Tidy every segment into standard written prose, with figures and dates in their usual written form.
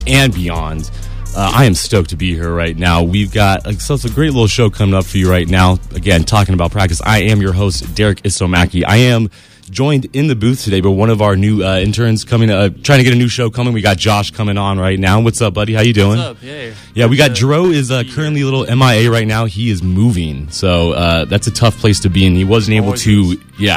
and beyond. I am stoked to be here right now. We've got it's a great little show coming up for you right now. Again, talking about practice. I am your host, Derek Isomaki. I am joined in the booth today by one of our new interns coming, trying to get a new show coming. We got Josh coming on right now. What's up, buddy? How you doing? What's up? Hey. Yeah, we got Jero is currently a little MIA right now. He is moving, so that's a tough place to be in. He wasn't able to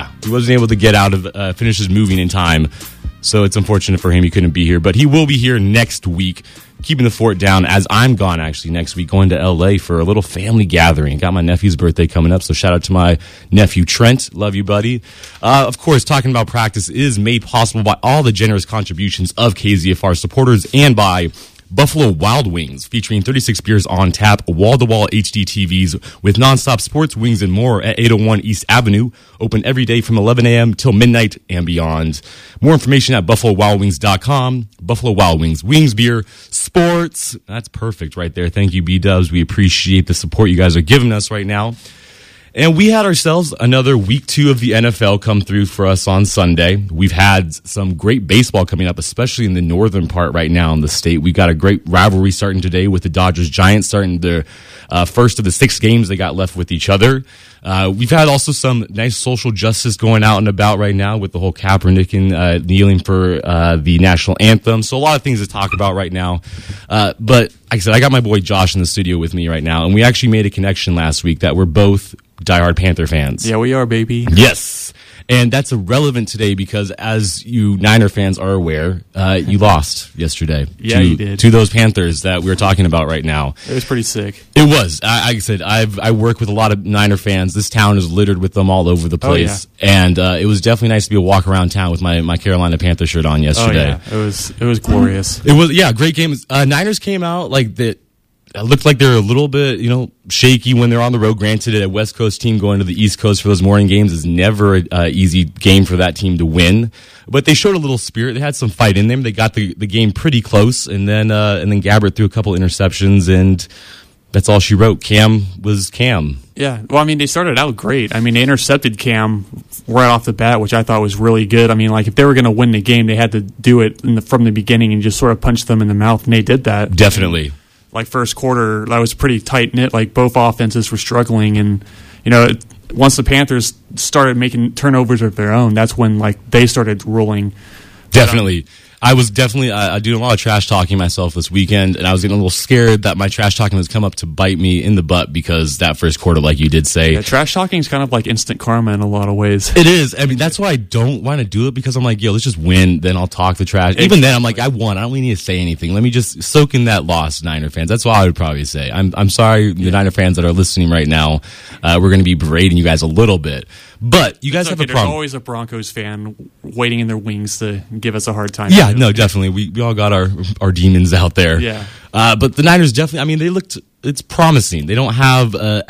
get out of finish his moving in time. So it's unfortunate for him he couldn't be here, but he will be here next week, keeping the fort down as I'm gone actually next week, going to LA for a little family gathering. Got my nephew's birthday coming up, so shout out to my nephew Trent. Love you, buddy. Of course, talking about practice is made possible by all the generous contributions of KZFR supporters and by Buffalo Wild Wings, featuring 36 beers on tap, wall-to-wall HD TVs with nonstop sports, wings, and more at 801 East Avenue. Open every day from 11 a.m. till midnight and beyond. More information at BuffaloWildWings.com. Buffalo Wild Wings, wings, beer, sports. That's perfect right there. Thank you, B-Dubs. We appreciate the support you guys are giving us right now. And we had ourselves another week 2 of the NFL come through for us on Sunday. We've had some great baseball coming up, especially in the northern part right now in the state. We've got a great rivalry starting today with the Dodgers-Giants starting their first of the 6 games they got left with each other. We've had also some nice social justice going out and about right now with the whole Kaepernick kneeling for the national anthem. So a lot of things to talk about right now. But like I said, I got my boy Josh in the studio with me right now, and we actually made a connection last week that we're both diehard Panther fans. Yeah, we are, baby. Yes. And that's relevant today because, as you Niner fans are aware, you lost yesterday. Yeah, you did. To those Panthers that we're talking about right now. It was pretty sick. It was. Like I said, I work with a lot of Niner fans. This town is littered with them all over the place. Oh, yeah. And it was definitely nice to be a walk around town with my Carolina Panther shirt on yesterday. Oh, yeah. It was glorious. It was, yeah, great game. Niners came out like that. It looked like they're a little bit, shaky when they're on the road. Granted, a West Coast team going to the East Coast for those morning games is never an easy game for that team to win. But they showed a little spirit. They had some fight in them. They got the game pretty close, and then Gabbert threw a couple interceptions, and that's all she wrote. Cam was Cam. Yeah. Well, I mean, they started out great. I mean, they intercepted Cam right off the bat, which I thought was really good. I mean, like, if they were going to win the game, they had to do it from the beginning and just sort of punch them in the mouth, and they did that. Definitely. Like, first quarter, that was pretty tight-knit. Like, both offenses were struggling. And, once the Panthers started making turnovers of their own, that's when, they started rolling. Definitely. I was definitely doing a lot of trash talking myself this weekend, and I was getting a little scared that my trash talking was come up to bite me in the butt because that first quarter, like you did say. Yeah, trash talking is kind of like instant karma in a lot of ways. It is. I mean, that's why I don't want to do it, because I'm like, let's just win, then I'll talk the trash. Even then, I'm like, I won. I don't really need to say anything. Let me just soak in that loss, Niner fans. That's what I would probably say. I'm sorry, the Niner fans that are listening right now. We're going to be berating you guys a little bit. But you guys have a problem. There's always a Broncos fan waiting in their wings to give us a hard time. Yeah, no, definitely. We all got our demons out there. Yeah. But the Niners definitely, I mean, it's promising. They don't have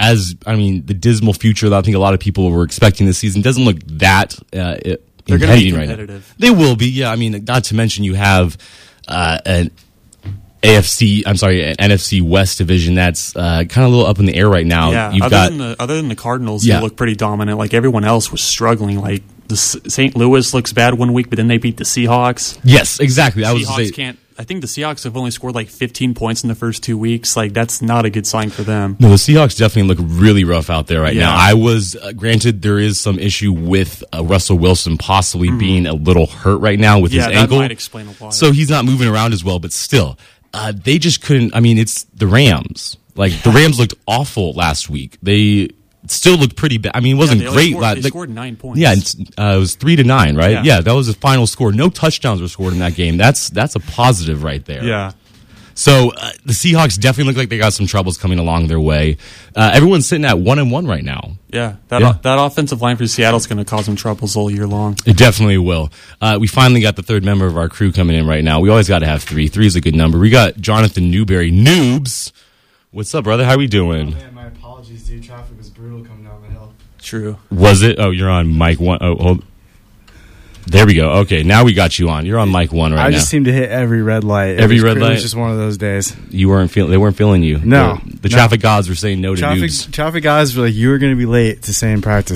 the dismal future that I think a lot of people were expecting this season. It doesn't look that they're going to be competitive. Right now. They will be, yeah. I mean, not to mention you have an NFC West division that's kind of a little up in the air right now. Yeah, other than the Cardinals, they look pretty dominant. Like, everyone else was struggling. Like, the St. Louis looks bad one week, but then they beat the Seahawks. Yes, exactly. I think the Seahawks have only scored like 15 points in the first 2 weeks. Like, that's not a good sign for them. No, the Seahawks definitely look really rough out there right now. I was, granted, there is some issue with Russell Wilson possibly being a little hurt right now with his ankle. That might explain a lot. So he's not moving around as well, but still. They just couldn't. I mean, it's the Rams. Like, the Rams looked awful last week. They still looked pretty bad. I mean, it wasn't great. They scored 9 points. Yeah, it was 3-9, right? Yeah, that was the final score. No touchdowns were scored in that game. That's a positive right there. Yeah. So the Seahawks definitely look like they got some troubles coming along their way. Everyone's sitting at 1-1 right now. Yeah, that offensive line for Seattle is going to cause them troubles all year long. It definitely will. We finally got the third member of our crew coming in right now. We always got to have 3. 3 is a good number. We got Jonathan Newberry. Noobs. What's up, brother? How we doing? Oh, man, my apologies, dude. Traffic was brutal coming down the hill. True. Was it? Oh, you're on mic 1. Oh, hold. There we go. Okay, now we got you on. You're on mic 1 right now. I just seem to hit every red light. Every red light? It was just one of those days. They weren't feeling you. No. The traffic gods were saying no to noobs. Traffic guys were like, you were going to be late to stay in practice.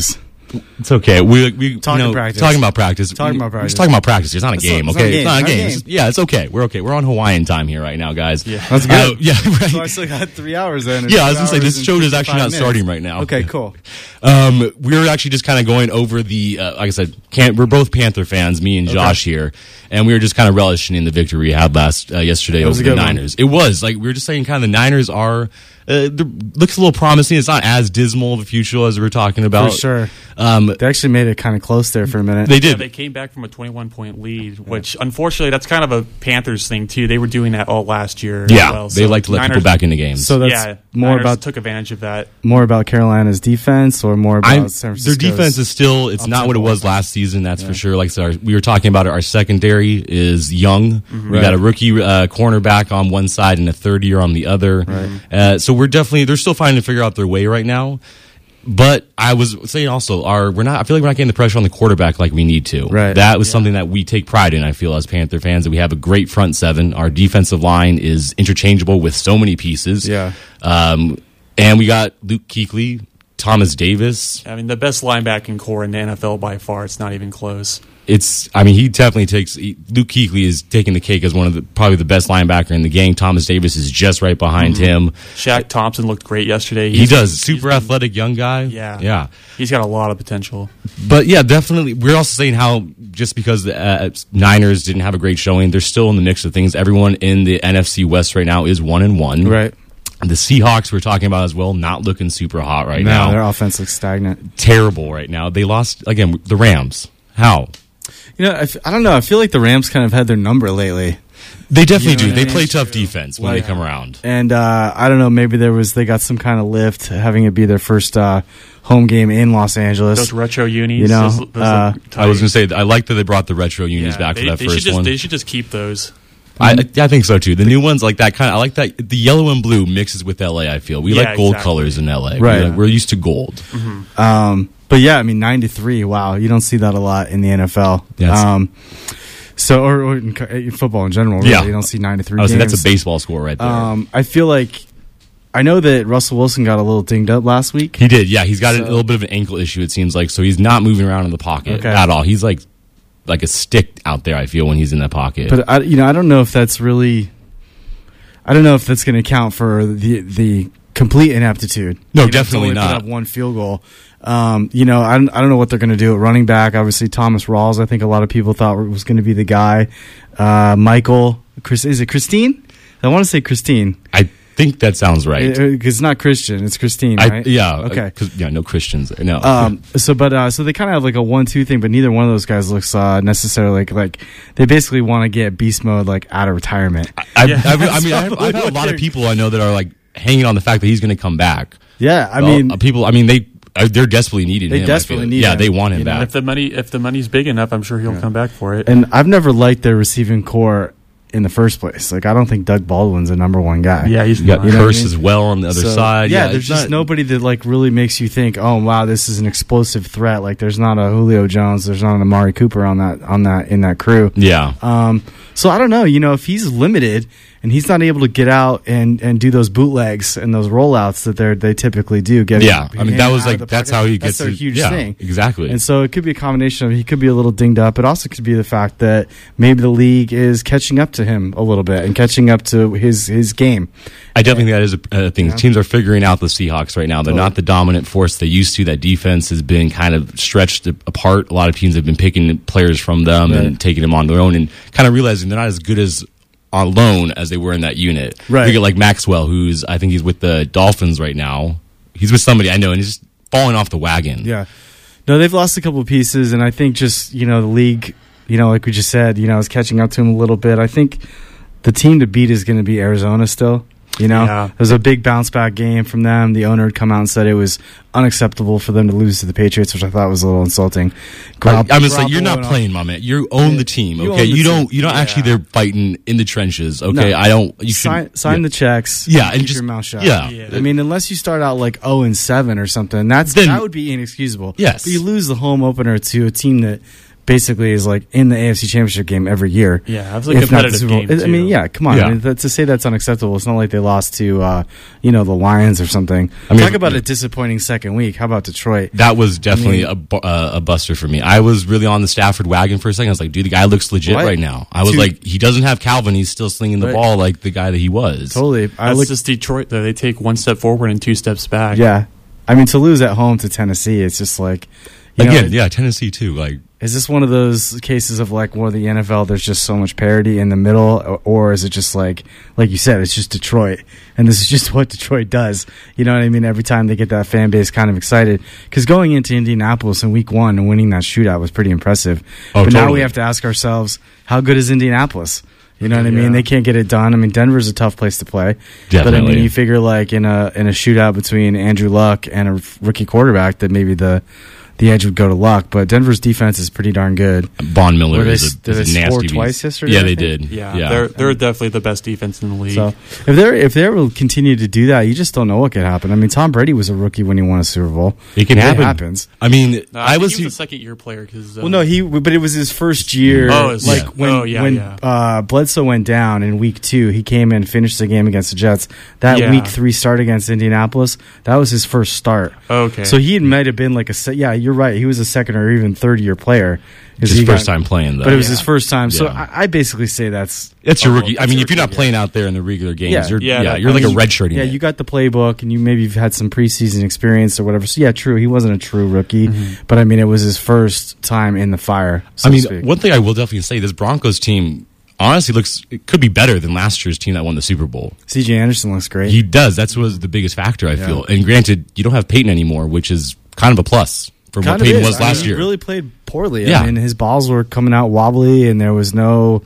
It's okay. We Talking practice. Talking about practice. Talking about practice. We're just talking about practice. It's not a game, okay? It's not a game. It's yeah, it's okay. We're okay. We're on Hawaiian time here right now, guys. Yeah. That's good. Yeah, right. So I still got 3 hours then. Yeah, I was going to say, this show is actually not starting right now. Okay, cool. We're actually just kind of going over the, like I said, we're both Panther fans, me and Josh here, and we were just kind of relishing in the victory we had yesterday over the Niners. It was, like, we were just saying kind of the Niners are, looks a little promising. It's not as dismal of a future as we were talking about. For sure. They actually made it kind of close there for a minute. They did. Yeah, they came back from a 21-point lead, which unfortunately that's kind of a Panthers thing too. They were doing that all last year. Yeah, as well. they like to let people back into games. So that's Niners took advantage of that. More about Carolina's defense or more about San Francisco's? Their defense is still, it's not what it was last season, that's for sure. Like we were talking about, our secondary is young. We got a rookie cornerback on one side and a third year on the other. Right. So they're still trying to figure out their way right now. But I was saying also, I feel like we're not getting the pressure on the quarterback like we need to. Right. That was something that we take pride in, I feel, as Panther fans, that we have a great front seven. Our defensive line is interchangeable with so many pieces. Yeah. And we got Luke Kuechly, Thomas Davis. I mean, the best linebacking core in the NFL by far. It's not even close. He definitely Luke Kuechly is taking the cake as probably the best linebacker in the game. Thomas Davis is just right behind him. Shaq Thompson looked great yesterday. He does. Super athletic young guy. Yeah. He's got a lot of potential. But yeah, definitely. We're also saying how just because the Niners didn't have a great showing, they're still in the mix of things. Everyone in the NFC West right now is 1-1. Right. The Seahawks we're talking about as well, not looking super hot right now. No, their offense looks stagnant. Terrible right now. They lost, again, the Rams. How? I don't know. I feel like the Rams kind of had their number lately. They definitely do. They play tough defense when they come around. And I don't know, maybe they got some kind of lift having it be their first home game in Los Angeles. Those retro unis. those I was going to say, I like that they brought the retro unis back for that first one. They should just keep those. I think so too. The new ones like that kind of. I like that the yellow and blue mixes with LA. I feel we like gold colors in LA. Right, we're used to gold. Mm-hmm. But yeah, I mean 9-3. Wow, you don't see that a lot in the NFL. So or in football in general. Really. You don't see 9-3. I that's a baseball score right there. I feel like I know that Russell Wilson got a little dinged up last week. He did. Yeah, he's got a little bit of an ankle issue. It seems like so he's not moving around in the pocket at all. He's like a stick out there, I feel, when he's in that pocket. But I don't know if that's really. I don't know if that's going to count for the complete ineptitude. No, definitely not. Put up one field goal. I don't know what they're going to do at running back. Obviously, Thomas Rawls, I think a lot of people thought was going to be the guy. Michael, is it Christine? I want to say Christine. I think that sounds right. It's not Christian. It's Christine, right? Okay. No Christians. No. So they kind of have like a 1-2 thing, but neither one of those guys looks necessarily like they basically want to get beast mode like out of retirement. I've had a lot of people I know that are like hanging on the fact that he's going to come back. Yeah, they're desperately needed. They desperately need him. Yeah, they want him back. If the money's big enough, I'm sure he'll come back for it. And I've never liked their receiving core in the first place. Like, I don't think Doug Baldwin's a number one guy. Yeah, he's got Hurst as well on the other side. Yeah, there's just nobody that like really makes you think, oh wow, this is an explosive threat. Like, there's not a Julio Jones, there's not an Amari Cooper in that crew. Yeah. So I don't know. If he's limited and he's not able to get out and do those bootlegs and those rollouts that they typically do. That's how he gets. That's a huge thing. Exactly. And so it could be a combination of he could be a little dinged up. It also could be the fact that maybe the league is catching up to him a little bit and catching up to his game. I definitely think that is a thing. Teams are figuring out the Seahawks right now. They're not the dominant force they used to. That defense has been kind of stretched apart. A lot of teams have been picking players from them and taking them on their own and kind of realizing they're not as good as on loan as they were in that unit. Right. You get like Maxwell, I think he's with the Dolphins right now. He's with somebody I know, and he's just falling off the wagon. Yeah. No, they've lost a couple of pieces, and I think just, the league, like we just said, is catching up to him a little bit. I think the team to beat is going to be Arizona still. It was a big bounce back game from them. The owner had come out and said it was unacceptable for them to lose to the Patriots, which I thought was a little insulting. I'm just like, you're not playing, my man. You own the team, okay? You don't actually they're fighting in the trenches, okay? No. You sign the checks. Yeah, and keep just your mouth shut. Yeah. I mean, unless you start out like 0-7 or something, that would be inexcusable. Yes. But you lose the home opener to a team that basically is like in the AFC Championship game every year. Yeah, it was a competitive game. I mean, yeah, come on. Yeah. I mean, to say that's unacceptable, it's not like they lost to, the Lions or something. I mean, talk about a disappointing second week. How about Detroit? That was definitely a buster for me. I was really on the Stafford wagon for a second. I was like, dude, the guy looks legit right now. I was like, he doesn't have Calvin. He's still slinging the ball like the guy that he was. Totally. That's just Detroit, though. They take one step forward and 2 steps back. Yeah. I mean, to lose at home to Tennessee, it's just like... Tennessee too. Like, is this one of those cases of like where the NFL there's just so much parity in the middle, or is it just like you said, it's just Detroit, and this is just what Detroit does? You know what I mean? Every time they get that fan base kind of excited, because going into Indianapolis in week 1 and winning that shootout was pretty impressive. But now we have to ask ourselves, how good is Indianapolis? You know what I mean? They can't get it done. I mean, Denver's a tough place to play. Definitely. But I mean, you figure like in a shootout between Andrew Luck and a rookie quarterback that maybe the edge would go to Luck, but Denver's defense is pretty darn good. Von Miller is a nasty score beast. Twice yesterday? Yeah, they did. Yeah. They're definitely the best defense in the league. So if they will continue to do that, you just don't know what could happen. I mean, Tom Brady was a rookie when he won a Super Bowl. It can happen. It happens. I mean, he was a second-year player. But it was his first year. When Bledsoe went down in week 2, he came in, finished the game against the Jets. That week 3 start against Indianapolis, that was his first start. Okay. So he might have been like you're right. He was a second or even third-year player. It's his first time playing, though. But it was his first time. So I basically say that's your rookie. I mean, if you're not playing out there in the regular games, you're like a redshirting. Yeah, you got the playbook, and you maybe have had some preseason experience or whatever. So yeah, true. He wasn't a true rookie, but I mean, it was his first time in the fire. So one thing I will definitely say: this Broncos team honestly it could be better than last year's team that won the Super Bowl. C.J. Anderson looks great. He does. That was the biggest factor, I feel. And granted, you don't have Peyton anymore, which is kind of a plus from what Peyton was last year. He really played poorly. Yeah. I mean, his balls were coming out wobbly, and there was no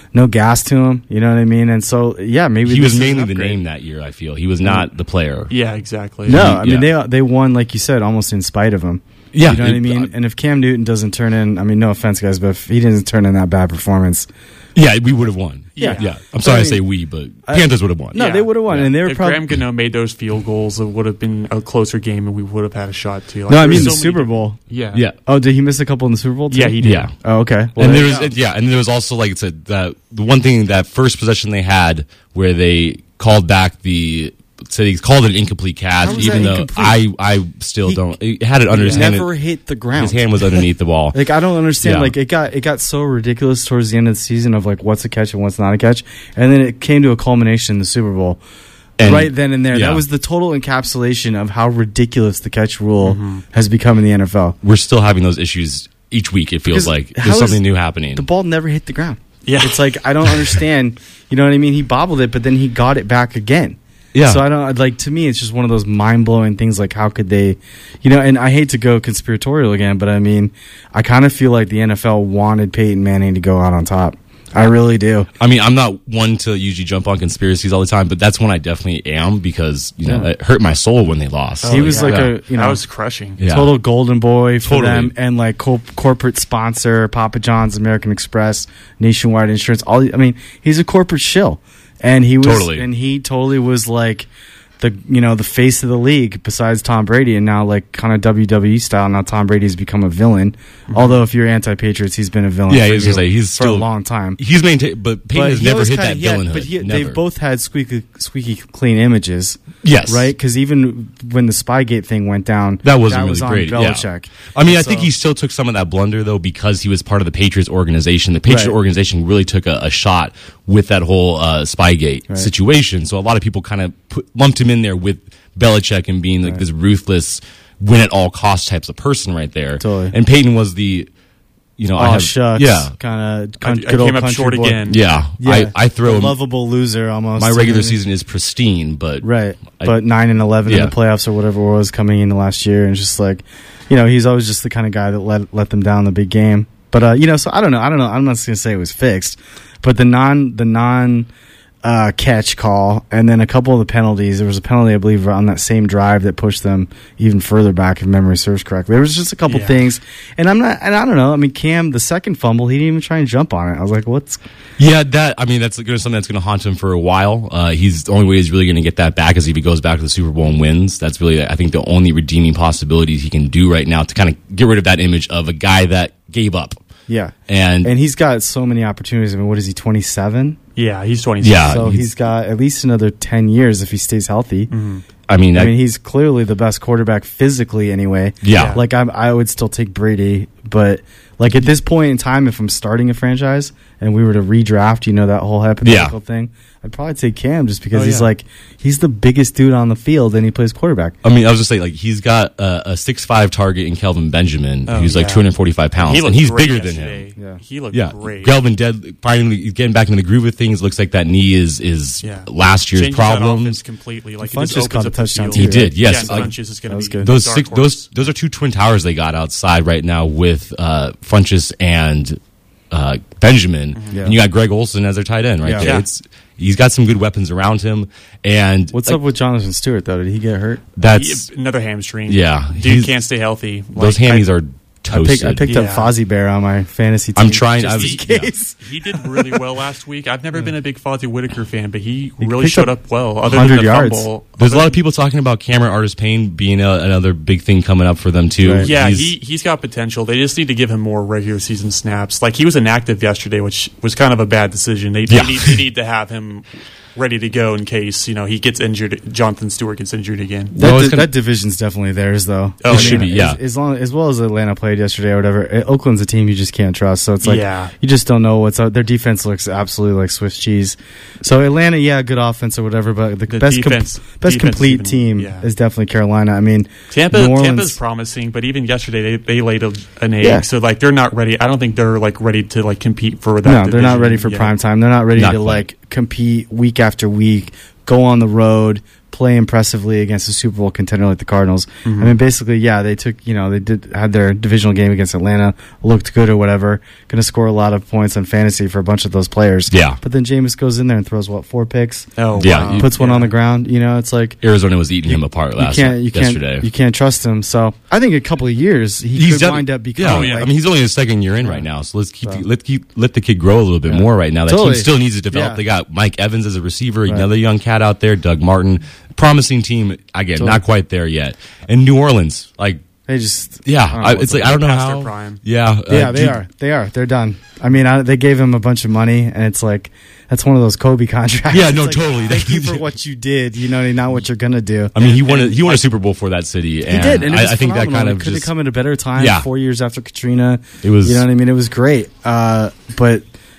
gas to him. You know what I mean? And so, maybe he was mainly the name that year. I feel he was not the player. Yeah, exactly. No, I mean they won, like you said, almost in spite of him. Yeah, you know what I mean. And if Cam Newton doesn't turn in, I mean, no offense, guys, but if he doesn't turn in that bad performance. Yeah, we would have won. Yeah. I'm sorry I say we, but Panthers would have won. No, they would have won, and they were if probably. Graham Gano made those field goals, it would have been a closer game, and we would have had a shot too. No, I mean the Super Bowl. Yeah. Oh, did he miss a couple in the Super Bowl too? Yeah, he did. Yeah. Oh, okay. Well, and there was also, like I said, the one thing, that first possession they had where they called back said he called it an incomplete catch, even though I still don't. He had it under his hand. Never hit the ground. His hand was underneath the ball. Like, I don't understand. Like, it got so ridiculous towards the end of the season of like what's a catch and what's not a catch, and then it came to a culmination in the Super Bowl. And right then and there, that was the total encapsulation of how ridiculous the catch rule has become in the NFL. We're still having those issues each week. It feels like there's something new happening. The ball never hit the ground. Yeah, it's like I don't understand. You know what I mean? He bobbled it, but then he got it back again. Yeah. So I don't like. To me, it's just one of those mind blowing things. Like, how could they, And I hate to go conspiratorial again, but I mean, I kind of feel like the NFL wanted Peyton Manning to go out on top. I really do. I mean, I'm not one to usually jump on conspiracies all the time, but that's one I definitely am because it hurt my soul when they lost. He was that was crushing. Total golden boy for them, and like corporate sponsor, Papa John's, American Express, Nationwide Insurance. He's a corporate shill. And he totally was like the face of the league besides Tom Brady, and now like kind of WWE style. Now Tom Brady's become a villain. Although if you're anti-Patriots, he's been a villain. Yeah, he's still a long time. He's maintained, but Peyton has never hit that villainhood. But they've both had squeaky clean images. Yes, right. Because even when the Spygate thing went down, that was really great. Belichick. Yeah. I mean, I think he still took some of that blunder though because he was part of the Patriots organization. The Patriots organization really took a shot with that whole Spygate situation. So a lot of people kind of lumped him in there with Belichick and being like this ruthless, win at all cost types of person right there. Totally. And Peyton was the, shucks. Yeah. Kind of good old came up short boy. Again. Yeah. I throw a lovable loser almost. My regular season is pristine, but 9-11 in the playoffs or whatever it was coming into last year, and just like, he's always just the kind of guy that let them down in the big game. But so I don't know. I'm not going to say it was fixed, but the non catch call, and then a couple of the penalties. There was a penalty, I believe, on that same drive that pushed them even further back, if memory serves correctly. There was just a couple things, and I don't know. I mean, Cam, the second fumble, he didn't even try and jump on it. I was like, what's? Yeah, that's something that's going to haunt him for a while. The only way he's really going to get that back is if he goes back to the Super Bowl and wins. That's really, I think, the only redeeming possibilities he can do right now to kind of get rid of that image of a guy that gave up. Yeah. And he's got so many opportunities. I mean, what is he, 27? Yeah, he's 27. Yeah, So he's got at least another 10 years if he stays healthy. Mm-hmm. I mean, he's clearly the best quarterback physically anyway. Yeah. Like, I would still take Brady, but, like, at this point in time, if I'm starting a franchise and we were to redraft, that whole hypothetical thing, I'd probably take Cam just because he's the biggest dude on the field and he plays quarterback. I mean, I was just saying, like, he's got a 6'5" target in Kelvin Benjamin, who's like 245 pounds, and he's bigger than him. Yeah. He looked great. Kelvin finally getting back into the groove of things. Looks like that knee is last year's Changes problem. Completely. Like, Funch just caught a touchdown. He did, yes. Yeah, Funchess is going to be good. Those are two twin towers they got outside right now with Funchess and Benjamin. Mm-hmm. And you got Greg Olsen as their tight end right there. Yeah. He's got some good weapons around him. And what's up with Jonathan Stewart though? Did he get hurt? That's another hamstring. Yeah, dude can't stay healthy. Those hammies are toasted. I picked up Fozzie Bear on my fantasy team. I'm trying. He did really well last week. I've never been a big Fozzie Whitaker fan, but he really showed up well. Other 100 than the yards. Fumble, There's a lot of people talking about Cameron Artis-Payne being another big thing coming up for them too. Right. Yeah, he's got potential. They just need to give him more regular season snaps. Like, he was inactive yesterday, which was kind of a bad decision. They need to have him ready to go in case he gets injured. Jonathan Stewart gets injured again. That division's definitely theirs, though. It should be, yeah. As well as Atlanta played yesterday or whatever, Oakland's a team you just can't trust. So it's like you just don't know what's out. Their defense looks absolutely like Swiss cheese. So Atlanta, good offense or whatever, but the best complete team is definitely Carolina. I mean, Tampa's promising, but even yesterday they laid an egg. Yeah. So like, they're not ready. I don't think they're like ready to like compete for that. No, they're not ready for prime time. They're not ready to like compete week after week, go on the road, play impressively against a Super Bowl contender like the Cardinals. Mm-hmm. I mean, basically, they took, had their divisional game against Atlanta, looked good or whatever, going to score a lot of points on fantasy for a bunch of those players. Yeah. But then Jameis goes in there and throws, 4 picks? Oh, yeah. Puts one on the ground. It's like Arizona was eating him apart yesterday. You can't trust him. So I think a couple of years, he could wind up becoming. I mean, he's only his second year in right now, so let the kid grow a little bit more right now. That team still needs to develop. Yeah. They got Mike Evans as a receiver, another young cat out there, Doug Martin. Promising team, again, not quite there yet. And New Orleans, like, they just it's like I don't know how. Prime. Yeah, they are. They're done. I mean, they gave him a bunch of money, and it's like that's one of those Kobe contracts. Yeah, no, totally. Thank you for what you did. Not what you're gonna do. I mean, he won a Super Bowl for that city. And he did, and I think that kind of could have come at a better time. Yeah. 4 years after Katrina, it was. You know what I mean? It was great, but.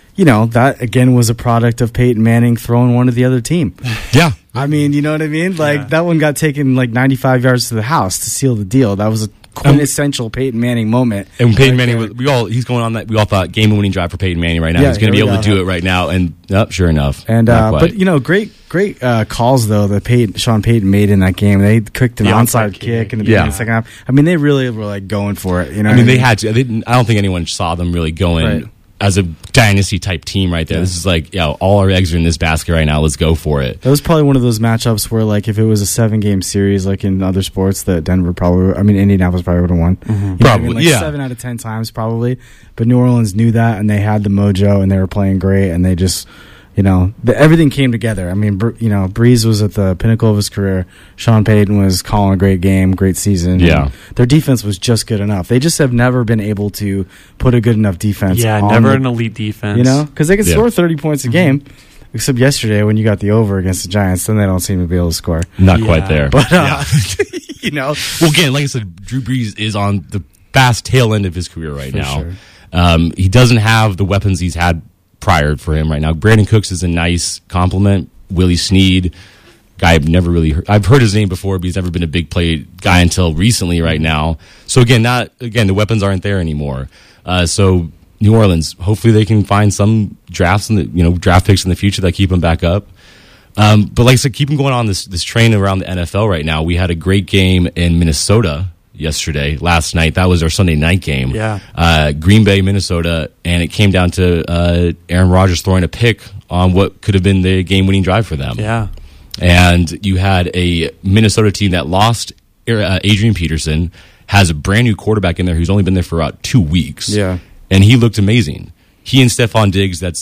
That again was a product of Peyton Manning throwing one to the other team. Yeah. I mean, you know what I mean? Like, that one got taken like 95 yards to the house to seal the deal. That was a quintessential Peyton Manning moment. And Peyton Manning, he's going on that. We all thought game-winning drive for Peyton Manning right now. He's going to be able to do it right now. And sure enough. And but great calls though that Sean Payton made in that game. They kicked an onside kick in the beginning of the second half. I mean, they really were like going for it. They had to. I don't think anyone saw them really going. Right. As a dynasty type team right there. Yeah. This is like, all our eggs are in this basket right now. Let's go for it. That was probably one of those matchups where, like, if it was a 7-game series, like in other sports, that Indianapolis probably would have won. Mm-hmm. Probably, 7 out of 10 times, probably. But New Orleans knew that, and they had the mojo, and they were playing great, and they just, everything came together. I mean, Breeze was at the pinnacle of his career. Sean Payton was calling a great game, great season. Yeah. Their defense was just good enough. They just have never been able to put a good enough defense on never an elite defense. Because they can score 30 points a game. Except yesterday when you got the over against the Giants, then they don't seem to be able to score. Not quite there. But, Well, again, like I said, Drew Brees is on the fast tail end of his career right now. Sure. He doesn't have the weapons he's had prior for him right now. Brandon Cooks is a nice compliment. Willie Snead, guy I've never really heard. I've heard his name before, but he's never been a big play guy until recently right now. So again, the weapons aren't there anymore. So New Orleans, hopefully they can find some drafts in the draft picks in the future that keep them back up. But like I said, keep them going on this train around the NFL right now. We had a great game in Minnesota last night. That was our Sunday night game. Yeah. Green Bay, Minnesota, and it came down to Aaron Rodgers throwing a pick on what could have been the game-winning drive for them. Yeah. And you had a Minnesota team that lost Adrian Peterson, has a brand-new quarterback in there who's only been there for about 2 weeks. Yeah. And he looked amazing. He and Stephon Diggs, that's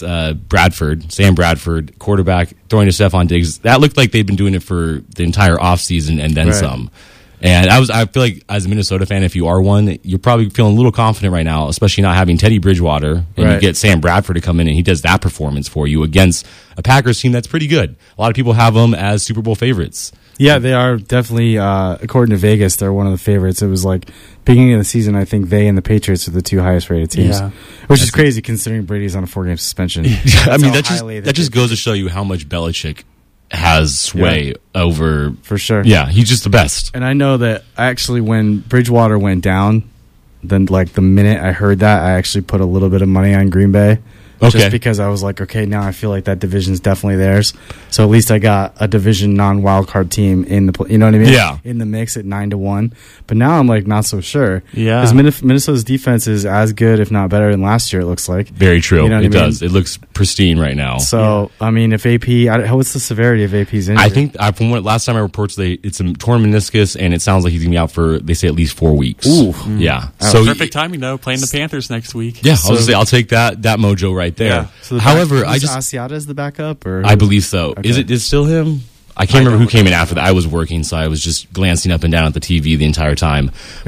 Sam Bradford, quarterback, throwing to Stephon Diggs. That looked like they'd been doing it for the entire offseason and then some. And I feel like as a Minnesota fan, if you are one, you're probably feeling a little confident right now, especially not having Teddy Bridgewater, and you get Sam Bradford to come in and he does that performance for you against a Packers team that's pretty good. A lot of people have them as Super Bowl favorites. Yeah, they are definitely, according to Vegas, they're one of the favorites. It was like, beginning of the season, I think they and the Patriots are the 2 highest rated teams, which is crazy considering Brady's on a 4-game suspension. I mean, that just goes to show you how much Belichick has sway over. For sure. Yeah, he's just the best. And I know that actually when Bridgewater went down, then like the minute I heard that, I actually put a little bit of money on Green Bay. Just because I was like, okay, now I feel like that division's definitely theirs. So at least I got a division non-wild card team in the, you know what I mean? Yeah. In the mix at 9-1. But now I'm like not so sure. Yeah. Because Minnesota's defense is as good, if not better, than last year. It looks like. Very true. You know it does. It looks pristine right now. So I mean, if AP, what's the severity of AP's injury? I think from what last time I reported, it's a torn meniscus, and it sounds like he's gonna be out for, they say, at least 4 weeks. Ooh. Yeah. So perfect timing though, playing the Panthers next week. Yeah. I'll take that mojo right there. Yeah. So however, Asiata is the backup, or I believe so. Okay. Is it still him? I can't remember who came in after that. I was working, so I was just glancing up and down at the TV the entire time.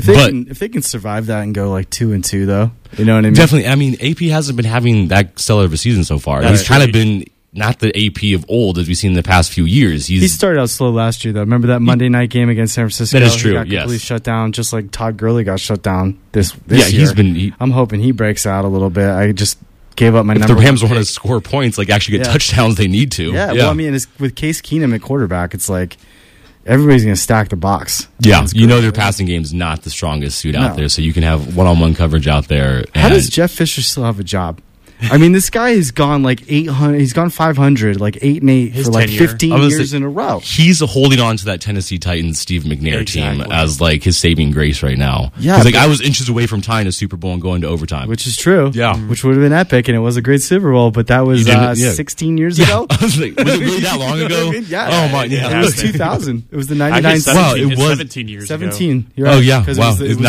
If they can survive that and go like 2-2, though, you know what I mean? Definitely. I mean, AP hasn't been having that stellar of a season so far. He's kind of been not the AP of old as we've seen in the past few years. He started out slow last year, though. Remember that Monday night game against San Francisco? That is true. He got completely shut down, just like Todd Gurley got shut down this year. I'm hoping he breaks out a little bit. I just gave up my number. If the Rams want to score points, like actually get touchdowns, they need to. Yeah. Well, I mean, with Case Keenum at quarterback, it's like everybody's going to stack the box. Yeah, their passing game is not the strongest suit out there, so you can have one-on-one coverage out there. How does Jeff Fisher still have a job? I mean, this guy has gone like 800. He's gone 500, like 8-8 for like 15 years in a row. He's holding on to that Tennessee Titans Steve McNair team as like his saving grace right now. Yeah, like I was inches away from tying a Super Bowl and going to overtime, which is true. Yeah, which would have been epic, and it was a great Super Bowl. But that was 16 years ago. I was like, was it really that long ago? Yeah. Oh my, yeah. It was 2000. It was the 99. Wow, it was 17 years 17. ago. You're right, oh yeah, wow. It was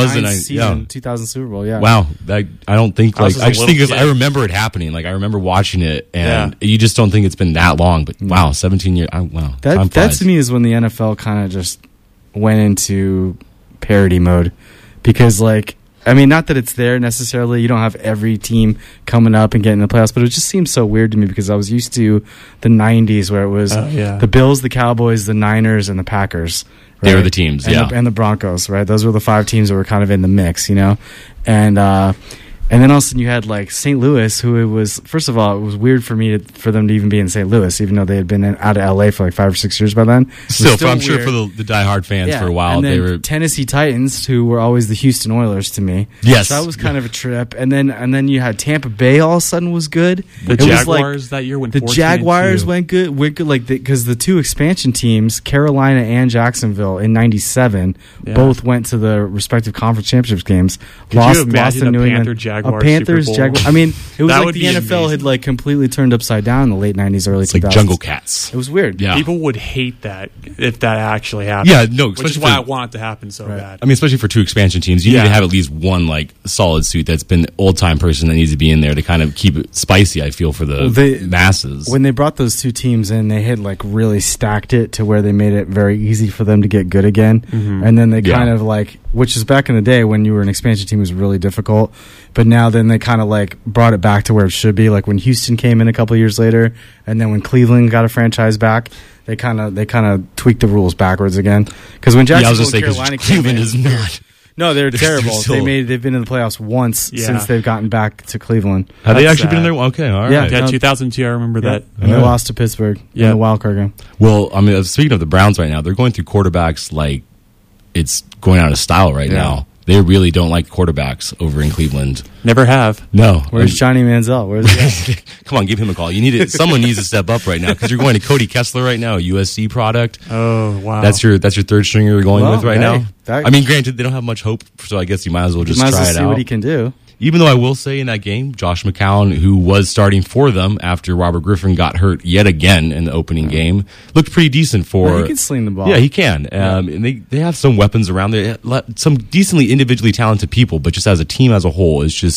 99 2000 Super Bowl. Yeah. Wow. I don't think I just think I remember it happening. Like I remember watching it, and you just don't think it's been that long. But wow, 17 years. Wow, that to me is when the NFL kind of just went into parody mode, because like, I mean, not that it's there necessarily. You don't have every team coming up and getting in the playoffs, but it just seems so weird to me because I was used to the 90s where it was the Bills, the Cowboys, the Niners, and the Packers. Right? They were the teams, and the Broncos, right? Those were the 5 teams that were kind of in the mix, you know, and then all of a sudden you had like St. Louis, who it was, first of all, it was weird for them to even be in St. Louis, even though they had been out of LA for like 5 or 6 years by then. Still I'm sure for the diehard fans for a while. And then they were Tennessee Titans, who were always the Houston Oilers to me. Yes. So that was kind of a trip. And then you had Tampa Bay all of a sudden was good. The Jaguars that year went 14-2. The Jaguars went good like because the 2 expansion teams, Carolina and Jacksonville in 97, both went to the respective conference championships games. Lost to New England. Panthers, Jaguars. I mean, it was like the NFL had like completely turned upside down in the late 90s, early 2000s. Like Jungle Cats. It was weird. Yeah. People would hate that if that actually happened. Yeah, no, which is why I want it to happen so bad. I mean, especially for 2 expansion teams, you need to have at least one like solid suit that's been old time person that needs to be in there to kind of keep it spicy. I feel for the masses. When they brought those 2 teams in, they had like really stacked it to where they made it very easy for them to get good again, and then they kind of like, which is back in the day when you were an expansion team was really difficult, but now then they kind of like brought it back to where it should be. Like when Houston came in a couple of years later, and then when Cleveland got a franchise back, they kind of tweaked the rules backwards again. Because when Jacksonville and Carolina came Cleveland in, is not. No, they're terrible. They've been in the playoffs once since they've gotten back to Cleveland. Have they actually been in there? Okay, all right. Yeah, 2002. I remember that. And they lost to Pittsburgh in the wild card game. Well, I mean, speaking of the Browns right now, they're going through quarterbacks like it's going out of style right now. They really don't like quarterbacks over in Cleveland. Never have. No. Where's Johnny Manziel? Where's he at? Come on, give him a call. Someone needs to step up right now because you're going to Cody Kessler right now, a USC product. Oh wow, that's your third stringer you're going with right now. I mean, granted, they don't have much hope, so I guess you might as well just try it out. See what he can do. Even though I will say in that game, Josh McCown, who was starting for them after Robert Griffin got hurt yet again in the opening game, looked pretty decent for... he can sling the ball. Yeah, he can. And they have some weapons around there. Some decently individually talented people, but just as a team as a whole, it's just...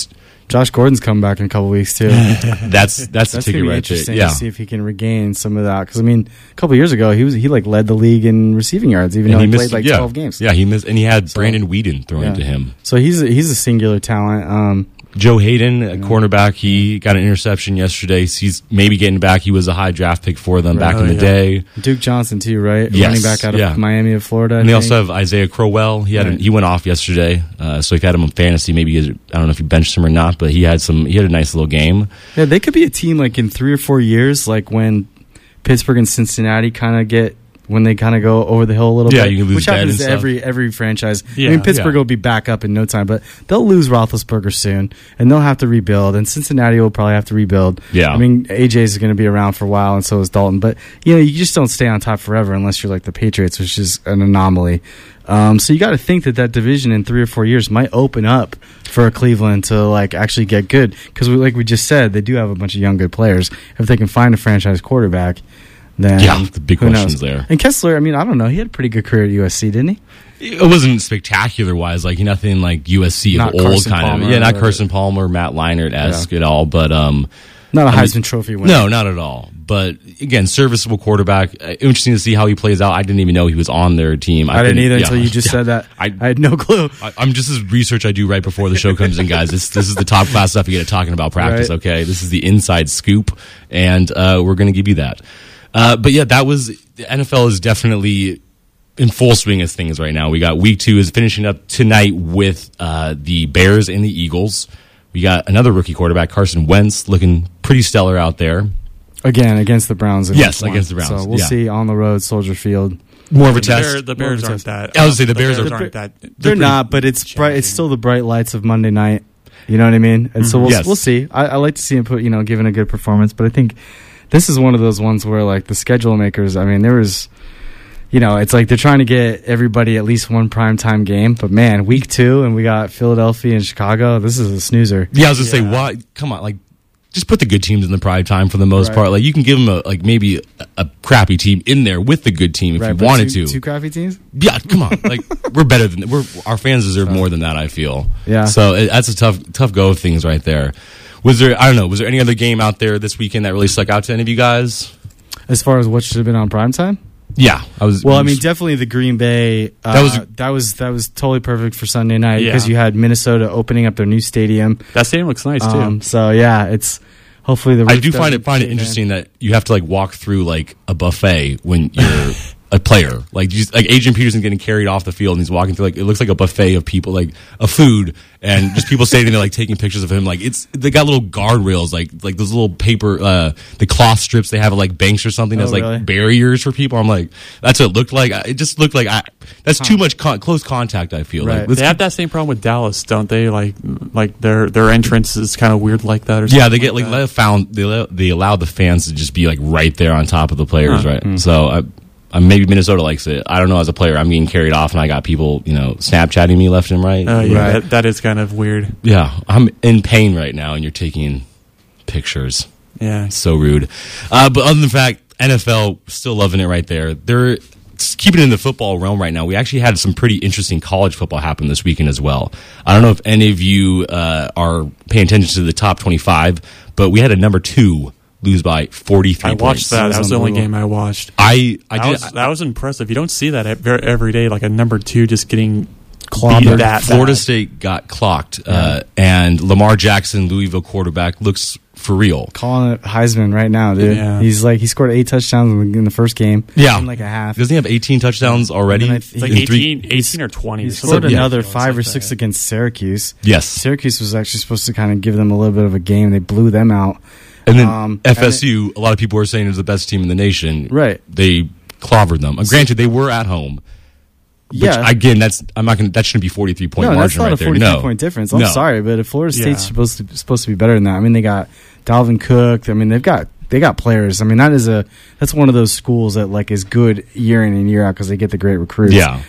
Josh Gordon's coming back in a couple weeks too. that's the ticket right interesting there. Yeah. To see if he can regain some of that, because I mean, a couple years ago he like led the league in receiving yards, even though he played like 12 games. Yeah, he missed, and he had Brandon Weeden throwing to him. So he's a singular talent. Joe Hayden, a cornerback, he got an interception yesterday. He's maybe getting back. He was a high draft pick for them back in the day. Duke Johnson too, right? Yes, Running back out of Miami of Florida. And they also have Isaiah Crowell. He went off yesterday, so if you had him on fantasy, maybe I don't know if you benched him or not, but he had a nice little game. Yeah, they could be a team like in 3 or 4 years, like when Pittsburgh and Cincinnati when they kind of go over the hill a little bit, you can lose, which happens to every franchise. Yeah, I mean, Pittsburgh will be back up in no time, but they'll lose Roethlisberger soon, and they'll have to rebuild, and Cincinnati will probably have to rebuild. Yeah. I mean, AJ is going to be around for a while, and so is Dalton, but you just don't stay on top forever unless you're like the Patriots, which is an anomaly. So you got to think that division in 3 or 4 years might open up for Cleveland to like actually get good, because like we just said, they do have a bunch of young good players. If they can find a franchise quarterback, then the big questions there. And Kessler, I mean, I don't know. He had a pretty good career at USC, didn't he? It wasn't spectacular wise, like nothing like USC Not of old Carson kind Palmer, of. Yeah, not Carson Palmer, Matt Leinart-esque at all, but not a Heisman Trophy winner. No, not at all. But again, serviceable quarterback. Interesting to see how he plays out. I didn't even know he was on their team. I didn't either until you just said that. I had no clue. I'm just as research I do right before the show comes in, guys. This is the top class stuff you get talking about practice. Right. Okay, this is the inside scoop, and we're going to give you that. But yeah, the NFL is definitely in full swing of things right now. We got week 2 is finishing up tonight with the Bears and the Eagles. We got another rookie quarterback, Carson Wentz, looking pretty stellar out there. Again, against the Browns. Yes, against the Browns. So we'll see on the road, Soldier Field. More of a test. The Bears aren't that. I was say the Bears aren't that. They're not, but it's bright. It's still the bright lights of Monday night. You know what I mean? And so we'll see. I like to see him given a good performance, but I think this is one of those ones where like the schedule makers, I mean, there was, it's like they're trying to get everybody at least one primetime game. But man, week 2 and we got Philadelphia and Chicago. This is a snoozer. Yeah, I was going to say, why? Come on, like just put the good teams in the prime time for the most part. Like you can give them maybe a crappy team in there with the good team if you wanted to. 2 crappy teams? Yeah, come on. Like we're better than our fans deserve more than that, I feel. Yeah. So that's a tough go of things right there. Was there any other game out there this weekend that really stuck out to any of you guys? As far as what should have been on primetime? Yeah, definitely the Green Bay. That was totally perfect for Sunday night because you had Minnesota opening up their new stadium. That stadium looks nice too. So yeah, it's hopefully the. I do find it interesting that you have to like walk through like a buffet when you're a player. Like Adrian Peterson getting carried off the field and he's walking through it looks like a buffet of people, like a food, and just people standing there like taking pictures of him. Like they got little guardrails, like those little paper, the cloth strips they have at like banks or something as like barriers for people. I'm like, that's what it looked like. It just looked like that's too much close contact. I feel like they have that same problem with Dallas, don't they? Like their entrance is kind of weird like that. Or something they get they allow the fans to just be like right there on top of the players, right? Mm-hmm. So maybe Minnesota likes it. I don't know. As a player, I'm getting carried off, and I got people, Snapchatting me left and right. That is kind of weird. Yeah, I'm in pain right now, and you're taking pictures. Yeah, it's so rude. But other than the fact, NFL still loving it right there. They're keeping it in the football realm right now. We actually had some pretty interesting college football happen this weekend as well. I don't know if any of you are paying attention to the top 25, but we had a number 2 lose by 43 points. I watched that. That was the only game I watched. That was impressive. You don't see that every day, like a number 2 just getting clobbered. Florida State got clocked, and Lamar Jackson, Louisville quarterback, looks for real. Calling it Heisman right now, dude. Yeah. He scored 8 touchdowns in the first game. Yeah. In like a half. Doesn't he have 18 touchdowns already? It's like 18 or 20. He scored another 5 or 6 against Syracuse. Yes. Syracuse was actually supposed to kind of give them a little bit of a game. They blew them out. And then FSU, a lot of people were saying is the best team in the nation. Right. They clobbered them. Granted, they were at home. Yeah. Again, that shouldn't be 43-point margin right there. No, that's not a 43-point difference. I'm sorry, but if Florida State's supposed to be better than that, I mean, they got Dalvin Cook. I mean, they got players. I mean, that's one of those schools that like is good year in and year out because they get the great recruits. Yeah.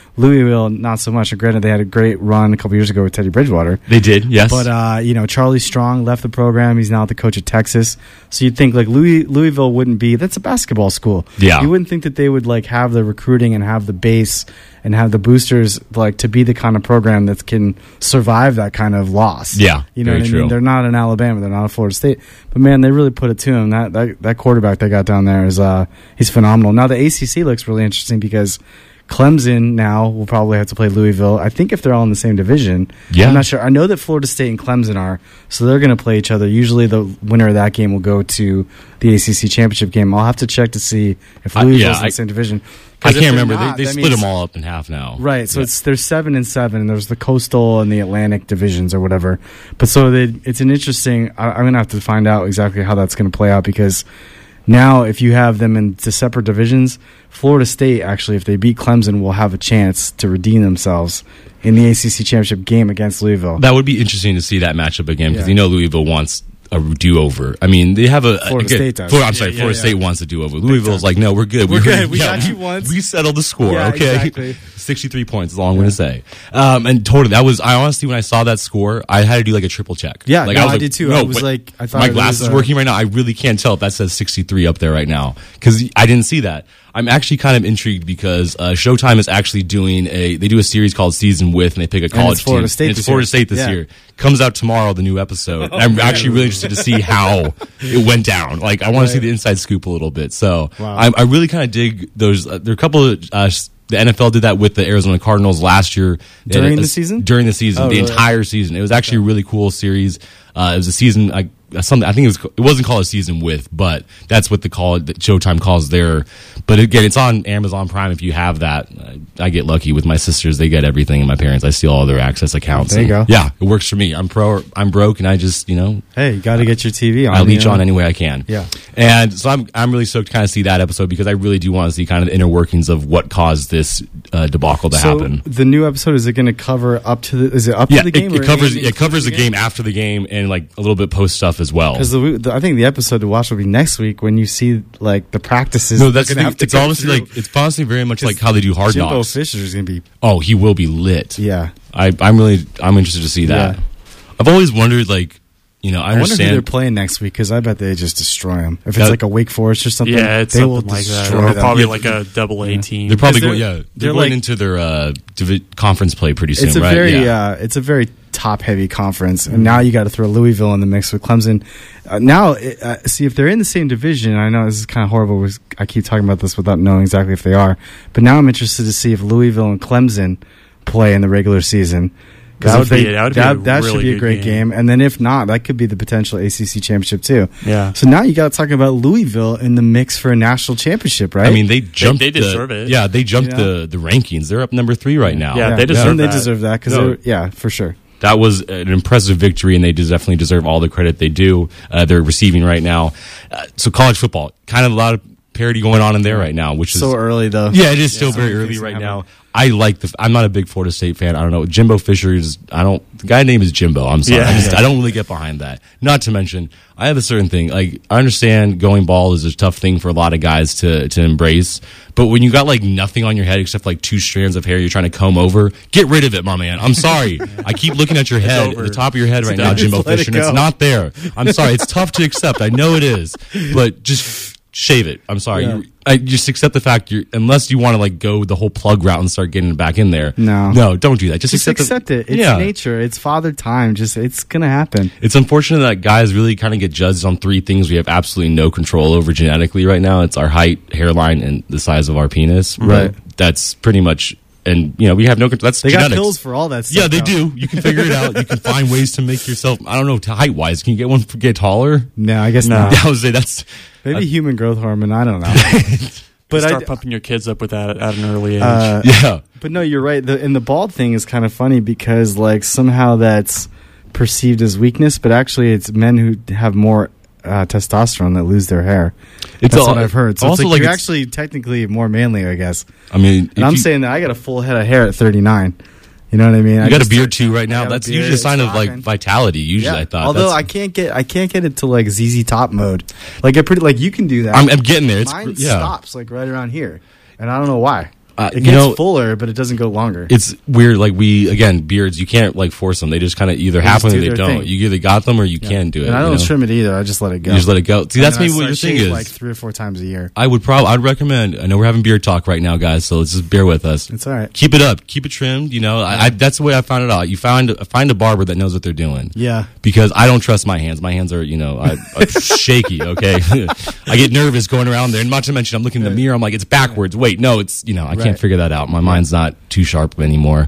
Louisville, not so much. And granted, they had a great run a couple years ago with Teddy Bridgewater. They did, yes. But, Charlie Strong left the program. He's now the coach at Texas. So you'd think, like, Louisville wouldn't be... That's a basketball school. Yeah. You wouldn't think that they would, like, have the recruiting and have the base and have the boosters, like, to be the kind of program that can survive that kind of loss. Yeah, you know very what I true. mean? They're not in Alabama. They're not in Florida State. But, man, they really put it to him. That quarterback they got down there is he's phenomenal. Now, the ACC looks really interesting because Clemson now will probably have to play Louisville. I think if they're all in the same division. Yeah. I'm not sure. I know that Florida State and Clemson are, so they're going to play each other. Usually the winner of that game will go to the ACC championship game. I'll have to check to see if Louisville's in the same division. I can't remember. They split them all up in half now. Right. So there's 7 and 7, and there's the Coastal and the Atlantic divisions or whatever. But so it's an interesting. I'm going to have to find out exactly how that's going to play out because now if you have them into separate divisions, Florida State actually, if they beat Clemson, will have a chance to redeem themselves in the ACC championship game against Louisville. That would be interesting to see that matchup again because Louisville wants a do-over. I mean, they have a... Florida State does. Florida State wants a do-over. Louisville's like, no, we're good. We're good. We got you once. We settled the score, okay? Exactly. 63 points is all I'm going to say. And totally, I honestly, when I saw that score, I had to do like a triple check. Yeah, like, I did too. No, I thought my glass is working right now. I really can't tell if that says 63 up there right now because I didn't see that. I'm actually kind of intrigued because Showtime is actually doing they do a series called Season With, and they pick a college it's Florida team. State It's Florida State this year. Comes out tomorrow, the new episode. I'm actually really interested to see how it went down. Like, I want to see the inside scoop a little bit. So I really kind of dig those. There are a couple of... the NFL did that with the Arizona Cardinals last year. During the season? During the season. The entire season. It was actually a really cool series. It was a season... I think it wasn't called a Season With, but that's what that Showtime calls there. But again, it's on Amazon Prime if you have that. I get lucky with my sisters; they get everything, and my parents, I steal all their access accounts. There you go. Yeah, it works for me. I'm broke, and I just hey, you got to get your TV on. I leech on any way I can. Yeah, and so I'm really stoked to kind of see that episode because I really do want to see kind of the inner workings of what caused this debacle to happen. The new episode, is it going to cover up to the? Is it up to the game? It covers the game after the game and like a little bit post stuff as well. Because I think the episode to watch will be next week when you see like the practices. No, it's honestly very much like how they do Hard Jimbo Knocks. Fisher is going to be. Oh, he will be lit. Yeah, I'm interested to see that. Yeah. I've always wondered, like, I wonder who they're playing next week because I bet they just destroy them. If it's like a Wake Forest or something, it's they something will like that. destroy Or them. probably like a AA team. They're probably going. They're going like, into their conference play pretty soon. It's a right? it's a very top heavy conference, and now you got to throw Louisville in the mix with Clemson. See if they're in the same division. I know this is kind of horrible. I keep talking about this without knowing exactly if they are, but now I'm interested to see if Louisville and Clemson play in the regular season. That should be a great game. And then if not, that could be the potential ACC championship too. Yeah. So now you got to talk about Louisville in the mix for a national championship, right? I mean, they jumped. They deserve it. Yeah, they jumped the rankings. They're up number 3 right now. Yeah, they deserve that. They deserve that because for sure. That was an impressive victory, and they definitely deserve all the credit they do. They're receiving right now. So college football, kind of a lot of parity going on in there right now, which is so early though. Yeah, it is still very early right now. I'm not a big Florida State fan. I don't know. Jimbo Fisher the guy name is Jimbo. I'm sorry. I don't really get behind that. Not to mention, I have a certain thing. Like, I understand going bald is a tough thing for a lot of guys to embrace. But when you got like nothing on your head except like 2 strands of hair you're trying to comb over, get rid of it, my man. I'm sorry. I keep looking at your head, the top of your head right now, Jimbo Fisher, and it's not there. I'm sorry. It's tough to accept. I know it is. But just shave it. I'm sorry. Yeah. I just accept the fact unless you want to like go the whole plug route and start getting it back in there. No, don't do that. Just accept it. It's nature. It's father time. It's gonna happen. It's unfortunate that guys really kind of get judged on 3 things we have absolutely no control over genetically right now. It's our height, hairline, and the size of our penis. Right. That's pretty much. And we have no control. That's they genetics. got pills for all that stuff. Yeah, they do. You can figure it out. You can find ways to make yourself. I don't know, height wise. Can you get one to get taller? No, I guess not. I would say that's maybe human growth hormone. I don't know. But start pumping your kids up with that at an early age. Yeah. But no, you're right. The bald thing is kind of funny because like somehow that's perceived as weakness, but actually it's men who have more testosterone that lose their hair. That's what I've heard. So it's like you're actually technically more manly, I guess. I mean, and I'm saying that I got a full head of hair at 39. You know what I mean? You got a beard too right now. That's usually a sign of like vitality. Usually, I thought. Although I can't get it to like ZZ Top mode. Like you can do that. I'm getting there. Mine stops like right around here, and I don't know why. It gets fuller, but it doesn't go longer. It's weird. Like beards, you can't like force them. They just kind of either happen or they don't. You either got them or you can't do it. And I don't trim it either. I just let it go. You just let it go. See, that's maybe what your thing is. Like 3 or 4 times a year. I'd recommend. I know we're having beard talk right now, guys. So let's just bear with us. It's all right. Keep it up. Keep it trimmed. That's the way I found it out. You find a barber that knows what they're doing. Yeah. Because I don't trust my hands. My hands are I'm shaky. Okay. I get nervous going around there, and not to mention I'm looking in the mirror. I'm like, it's backwards. Wait, no, it's I can't figure that out. My mind's not too sharp anymore.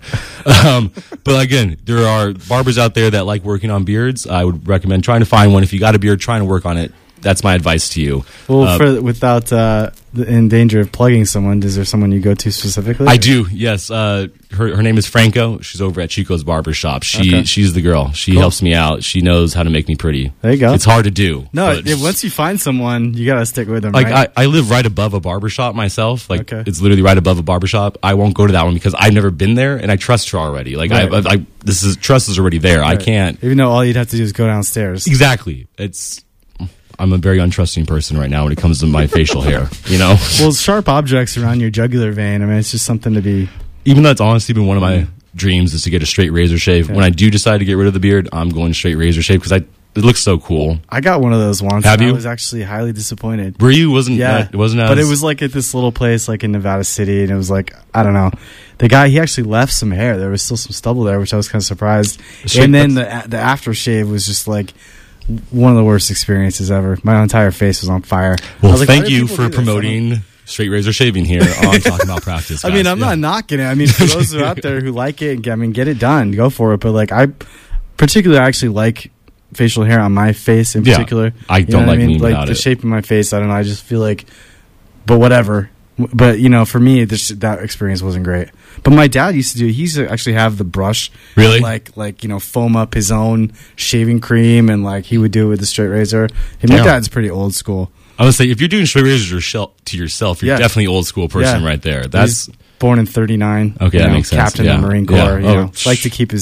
But again, there are barbers out there that like working on beards. I would recommend trying to find one. If you got a beard, trying to work on it. That's my advice to you. Well, without in danger of plugging someone, is there someone you go to specifically? I do, yes. Her name is Franco. She's over at Chico's Barbershop. She's the girl. She helps me out. She knows how to make me pretty. There you go. It's hard to do. No, once you find someone, you got to stick with them, like, right? I live right above a barbershop myself. Like, it's literally right above a barbershop. I won't go to that one because I've never been there, and I trust her already. Like, trust is already there. Right. I can't. Even though all you'd have to do is go downstairs. Exactly. I'm a very untrusting person right now when it comes to my facial hair, Well, sharp objects around your jugular vein, I mean, it's just something to be... Even though it's honestly been one of my dreams is to get a straight razor shave. Yeah. When I do decide to get rid of the beard, I'm going straight razor shave because it looks so cool. I got one of those once. Have you? I was actually highly disappointed. Were you? It wasn't as... But it was like at this little place like in Nevada City, and it was like, I don't know. The guy, he actually left some hair. There was still some stubble there, which I was kind of surprised. And then the aftershave was just like... one of the worst experiences ever. My entire face was on fire. Well, thank you for promoting straight razor shaving here on Talking About Practice, guys. I mean, I'm not knocking it. I mean, for those who are out there who like it, get it done. Go for it. But like, I actually like facial hair on my face in particular. I don't like me without the shape of my face. I don't know. I just feel like, but whatever. But for me, that experience wasn't great. But my dad used to actually have the brush, really, like foam up his own shaving cream, and like he would do it with the straight razor. And my dad's pretty old school. I would say if you're doing straight razors to yourself, you're definitely old school person right there. He's born in 1939. Okay, that makes sense. Captain of the Marine Corps. Like to keep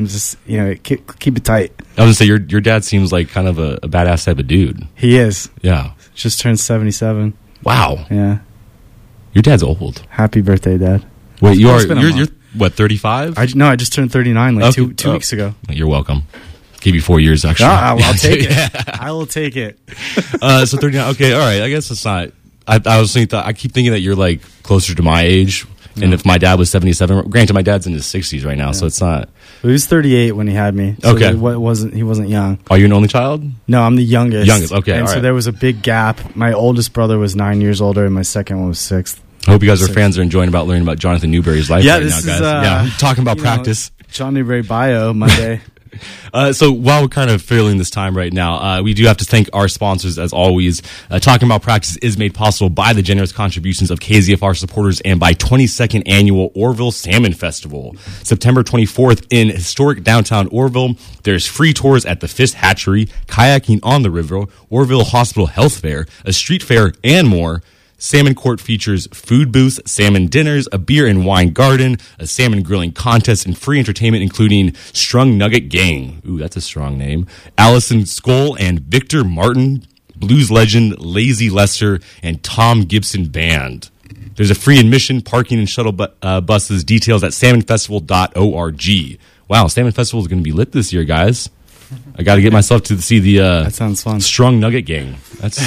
keep it tight. I would say your dad seems like kind of a badass type of dude. He is. Yeah, just turned 77. Wow. Yeah. Your dad's old. Happy birthday, Dad. Wait, you're what, 35? I just turned 39 like two weeks ago. You're welcome. Give you 4 years, actually. I'll take it. I will take it. So 39. Okay, all right. I guess it's not. I was thinking. I keep thinking that you're like closer to my age. And if my dad was 77, granted, my dad's in his 60s right now, so it's not. He was 38 when he had me. So okay, he wasn't young. Are you an only child? No, I'm the youngest. Okay. And so there was a big gap. My oldest brother was 9 years older, and my second one was 6th. I hope you guys are fans are enjoying learning about Jonathan Newberry's life right now, guys. Talking about practice. John Newberry bio Monday. So while we're kind of filling this time right now, we do have to thank our sponsors as always. Talking About Practice is made possible by the generous contributions of KZFR supporters and by 22nd Annual Orville Salmon Festival. September 24th in historic downtown Orville. There's free tours at the Fish Hatchery, kayaking on the river, Orville Hospital Health Fair, a street fair, and more. Salmon Court features food booths, salmon dinners, a beer and wine garden, a salmon grilling contest, and free entertainment including Strung Nugget Gang. Ooh, that's a strong name. Allison Skoll and Victor Martin, blues legend Lazy Lester, and Tom Gibson Band. There's a free admission, parking, and shuttle buses. Details at salmonfestival.org. Wow, Salmon Festival is going to be lit this year, guys. I got to get myself to see the that sounds fun. Strung Nugget Gang. That's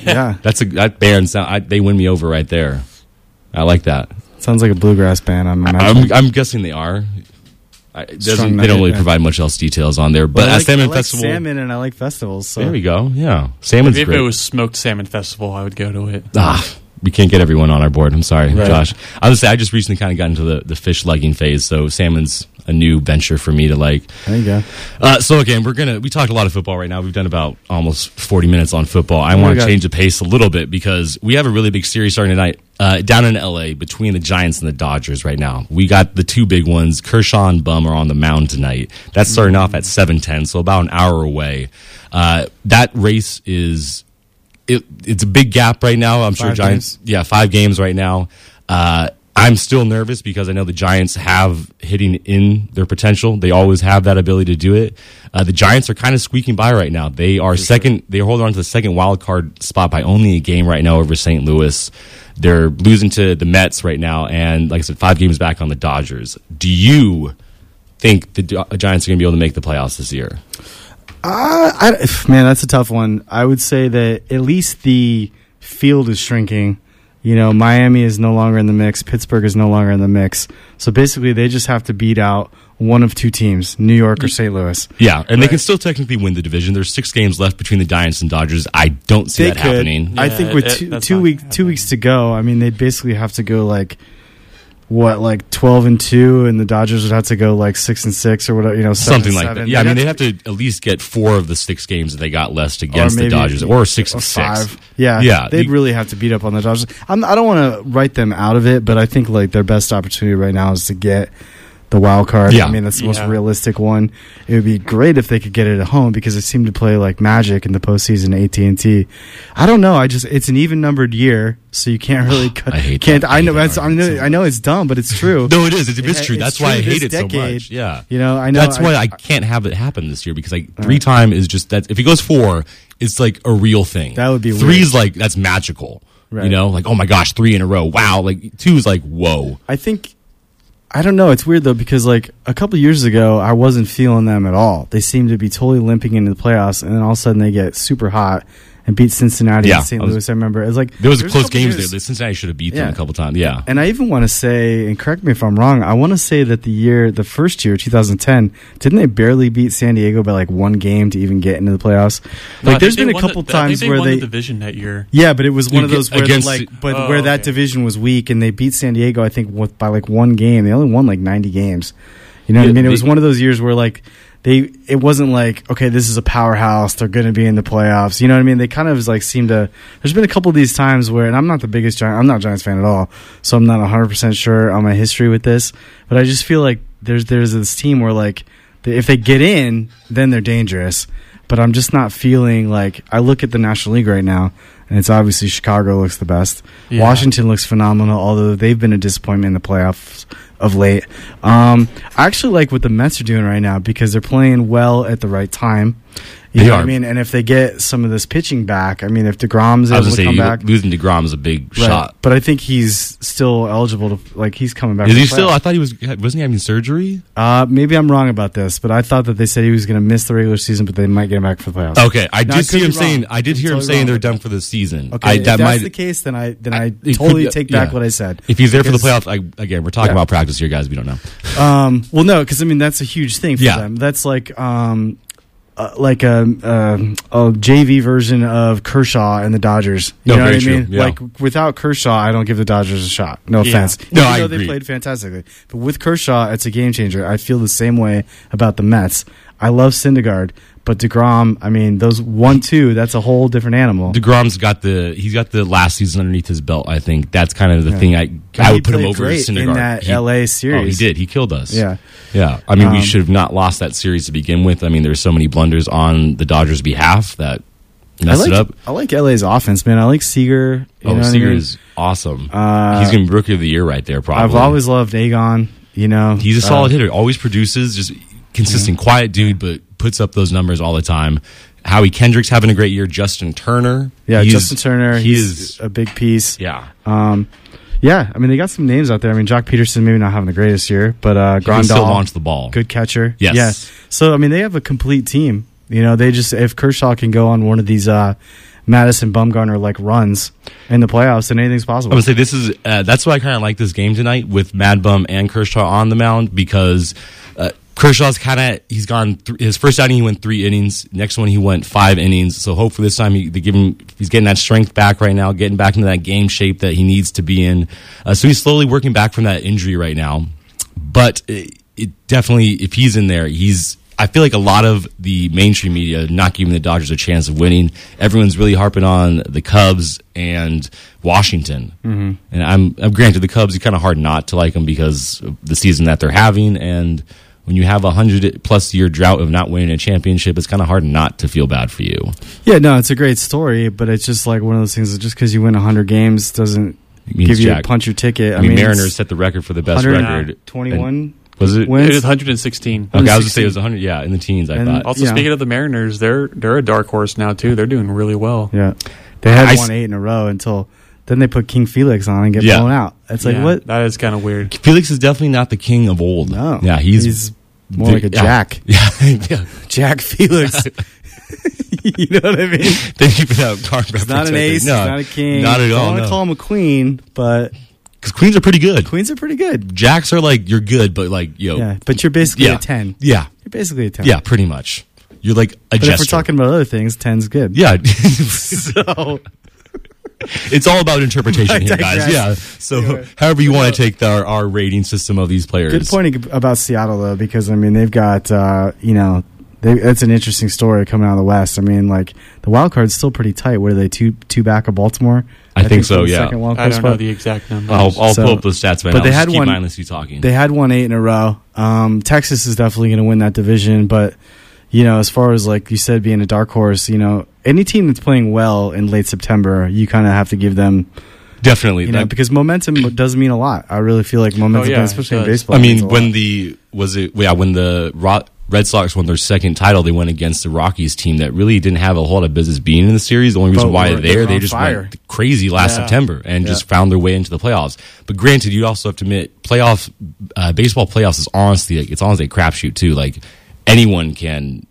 that band sound. They win me over right there. I like that. Sounds like a bluegrass band. I'm guessing they are. They don't really provide much else details on there, but at Salmon Festival, salmon, and I like festivals. So. There we go. Yeah, salmon's Maybe great. If it was Smoked Salmon Festival, I would go to it. We can't get everyone on our board. I'm sorry, Josh. I would say I just recently kind of got into the fish legging phase, so salmon's a new venture for me to like. There you go. So again, we talked a lot of football right now. We've done about almost 40 minutes on football. I want to change the pace a little bit because we have a really big series starting tonight down in LA between the Giants and the Dodgers right now. We got the two big ones. Kershaw and Bum are on the mound tonight. That's starting off at 7:10, so about an hour away. That race is it's a big gap right now. I'm sure Giants. 5 games right now. I'm still nervous because I know the Giants have hitting in their potential. They always have that ability to do it. The Giants are kind of squeaking by right now. They are second. They're holding on to the second wild card spot by only a game right now over St. Louis. They're losing to the Mets right now, and like I said, 5 games back on the Dodgers. Do you think the Giants are going to be able to make the playoffs this year? Man, that's a tough one. I would say that at least the field is shrinking. You know, Miami is no longer in the mix. Pittsburgh is no longer in the mix. So basically, they just have to beat out one of 2 teams, New York or St. Louis. Yeah, and they can still technically win the division. There's 6 games left between the Giants and Dodgers. I don't see that happening. I think with two weeks to go, I mean, they'd basically have to go like 12-2, and the Dodgers would have to go like 6-6 or whatever, you know, something like that. Yeah, I mean, they'd have to at least get 4 of the 6 games that they got left against the Dodgers, or 6-6. Yeah, they'd really have to beat up on the Dodgers. I don't want to write them out of it, but I think like their best opportunity right now is to get the wild card. Yeah. I mean, that's the most realistic one. It would be great if they could get it at home because they seem to play like magic in the postseason at AT&T. I don't know. It's an even numbered year, so you can't really cut. I know it's dumb, but it's true. No, it is. It's true. That's why I hate it so much. Yeah, you know, I know. That's why I can't have it happen this year because like 3-time is just that. If it goes 4, it's like a real thing. That would be 3 is like that's magical. Right. You know, like oh my gosh, 3 in a row. Wow. Like 2 is like whoa. I don't know. It's weird, though, because, like, a couple of years ago, I wasn't feeling them at all. They seemed to be totally limping into the playoffs, and then all of a sudden they get super hot and beat Cincinnati and St. Louis. I remember. It was like there was close games there. The Cincinnati should have beat them a couple times. Yeah. And I even want to say, and correct me if I'm wrong, I want to say that the first year, 2010, didn't they barely beat San Diego by like 1 game to even get into the playoffs? Like, there's been a couple times where they won the division that year. Yeah, but it was one of those where where that division was weak, and they beat San Diego, I think, by like 1 game. They only won like 90 games. You know what I mean? It was one of those years where like it wasn't like, okay, this is a powerhouse, they're going to be in the playoffs. You know what I mean? They kind of like seem to. There's been a couple of these times where, and I'm not the biggest I'm not a Giants fan at all, so I'm not 100% sure on my history with this, but I just feel like there's this team where like if they get in, then they're dangerous. But I'm just not feeling like, I look at the National League right now, and it's obviously Chicago looks the best. Yeah. Washington looks phenomenal, although they've been a disappointment in the playoffs of late. I actually like what the Mets are doing right now because they're playing well at the right time. You know what I mean? And if they get some of this pitching back, I mean, if DeGrom's able to come back. Losing DeGrom is a big shot. But I think he's still eligible to, like, he's coming back. Is he still? I thought wasn't he having surgery? Maybe I'm wrong about this, but I thought that they said he was going to miss the regular season, but they might get him back for the playoffs. Okay, I did hear him saying they're done for the season. Okay, if that's the case, then I totally take back what I said. If he's there for the playoffs, again, we're talking about practice here, guys. We don't know. Well, no, because I mean that's a huge thing for them. That's like a JV version of Kershaw and the Dodgers. You know what I mean? Yeah. Like without Kershaw, I don't give the Dodgers a shot. No offense. No, I agree. They played fantastically, but with Kershaw, it's a game changer. I feel the same way about the Mets. I love Syndergaard, but DeGrom, I mean, those 1-2, that's a whole different animal. DeGrom's got the last season underneath his belt. I think that's kind of the thing. I would put him over Syndergaard in that LA series. Oh, he did. He killed us. Yeah. I mean, we should have not lost that series to begin with. I mean, there's so many blunders on the Dodgers' behalf that messed it up. I like LA's offense, man. I like Seager. Seager is awesome. He's going to be Rookie of the Year right there, probably. I've always loved Agon. You know, he's a solid hitter. Always produces. Just consistent, quiet dude, but puts up those numbers all the time. Howie Kendrick's having a great year. Justin Turner. Yeah, Justin Turner. He's a big piece. Yeah. Yeah, I mean, they got some names out there. I mean, Jock Peterson maybe not having the greatest year, but Grandal still launch the ball. Good catcher. Yes. Yeah. So, I mean, they have a complete team. You know, they just, if Kershaw can go on one of these Madison Bumgarner like runs in the playoffs, then anything's possible. I would say this is that's why I kind of like this game tonight with Mad Bum and Kershaw on the mound because Kershaw's he's gone his first outing he went 3 innings. Next one he went 5 innings. So hopefully this time he's getting that strength back right now, getting back into that game shape that he needs to be in. So he's slowly working back from that injury right now. But it definitely, if he's in there, I feel like a lot of the mainstream media not giving the Dodgers a chance of winning. Everyone's really harping on the Cubs and Washington. Mm-hmm. And I'm granted the Cubs, it's kind of hard not to like them because of the season that they're having. And when you have a 100+ year drought of not winning a championship, it's kind of hard not to feel bad for you. Yeah, no, it's a great story, but it's just like one of those things that just because you win 100 games doesn't give you a punch your ticket. I mean, Mariners set the record for the best record. 21. Was it? Wins? It was 116. Okay, I was going to say it was 100. Yeah, in the teens, I thought. Also, speaking of the Mariners, they're a dark horse now too. They're doing really well. Yeah, they had won 8 in a row until then they put King Felix on and get blown out. It's like what? That is kind of weird. Felix is definitely not the king of old. No, yeah, he's more like a Jack. Yeah, Jack Felix. You know what I mean? They keep it out. He's not an ace. No, he's not a king. Not at all. I don't want to call him a queen, but because queens are pretty good. Queens are pretty good. Jacks are like you're good, but like but you're basically a 10. Yeah, you're basically a 10. Yeah, pretty much. You're like a but jester. If we're talking about other things, 10's good. Yeah. So it's all about interpretation here, guys. Yeah. So however you want to take our rating system of these players. Good point about Seattle though, because I mean they've got that's an interesting story coming out of the West. I mean, like the wild card's still pretty tight. What are they? Two back of Baltimore? I think so. Yeah. I don't know the exact number. I'll pull up the stats, man. But they had keep mindless you talking. They had won 8 in a row. Texas is definitely going to win that division, but as far as like you said, being a dark horse, any team that's playing well in late September, you kind of have to give them. Definitely, because momentum does mean a lot. I really feel like momentum, especially in baseball. I mean, when the Red Sox won their second title, they went against the Rockies team that really didn't have a whole lot of business being in the series. The only reason why they just went crazy last September and just found their way into the playoffs. But granted, you also have to admit, baseball playoffs is honestly a crapshoot too. Like anyone can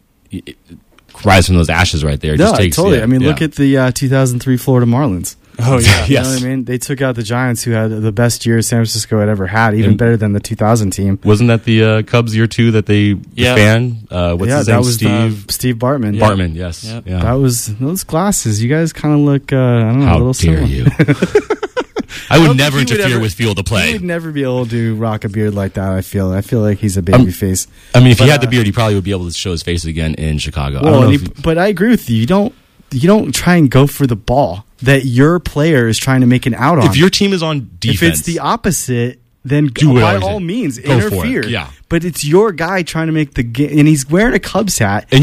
rise from those ashes right there. Totally. I mean, look at the 2003 Florida Marlins. Oh yeah, you know what I mean? They took out the Giants, who had the best year San Francisco had ever had, even better than the 2000 team. Wasn't that the Cubs year too that they fan? What's his name? That was Steve Bartman. Yeah. Bartman, yes. Yeah. That was those glasses. You guys kind of look, I don't know, a little similar. How dare you? I would never interfere with field of play. He would never be able to rock a beard like that. I feel like he's a baby face. I mean, if he had the beard, he probably would be able to show his face again in Chicago. Well, but I agree with you. You don't try and go for the ball that your player is trying to make an out on. If your team is on defense, if it's the opposite, then by all means interfere. Yeah, but it's your guy trying to make the game, and he's wearing a Cubs hat, and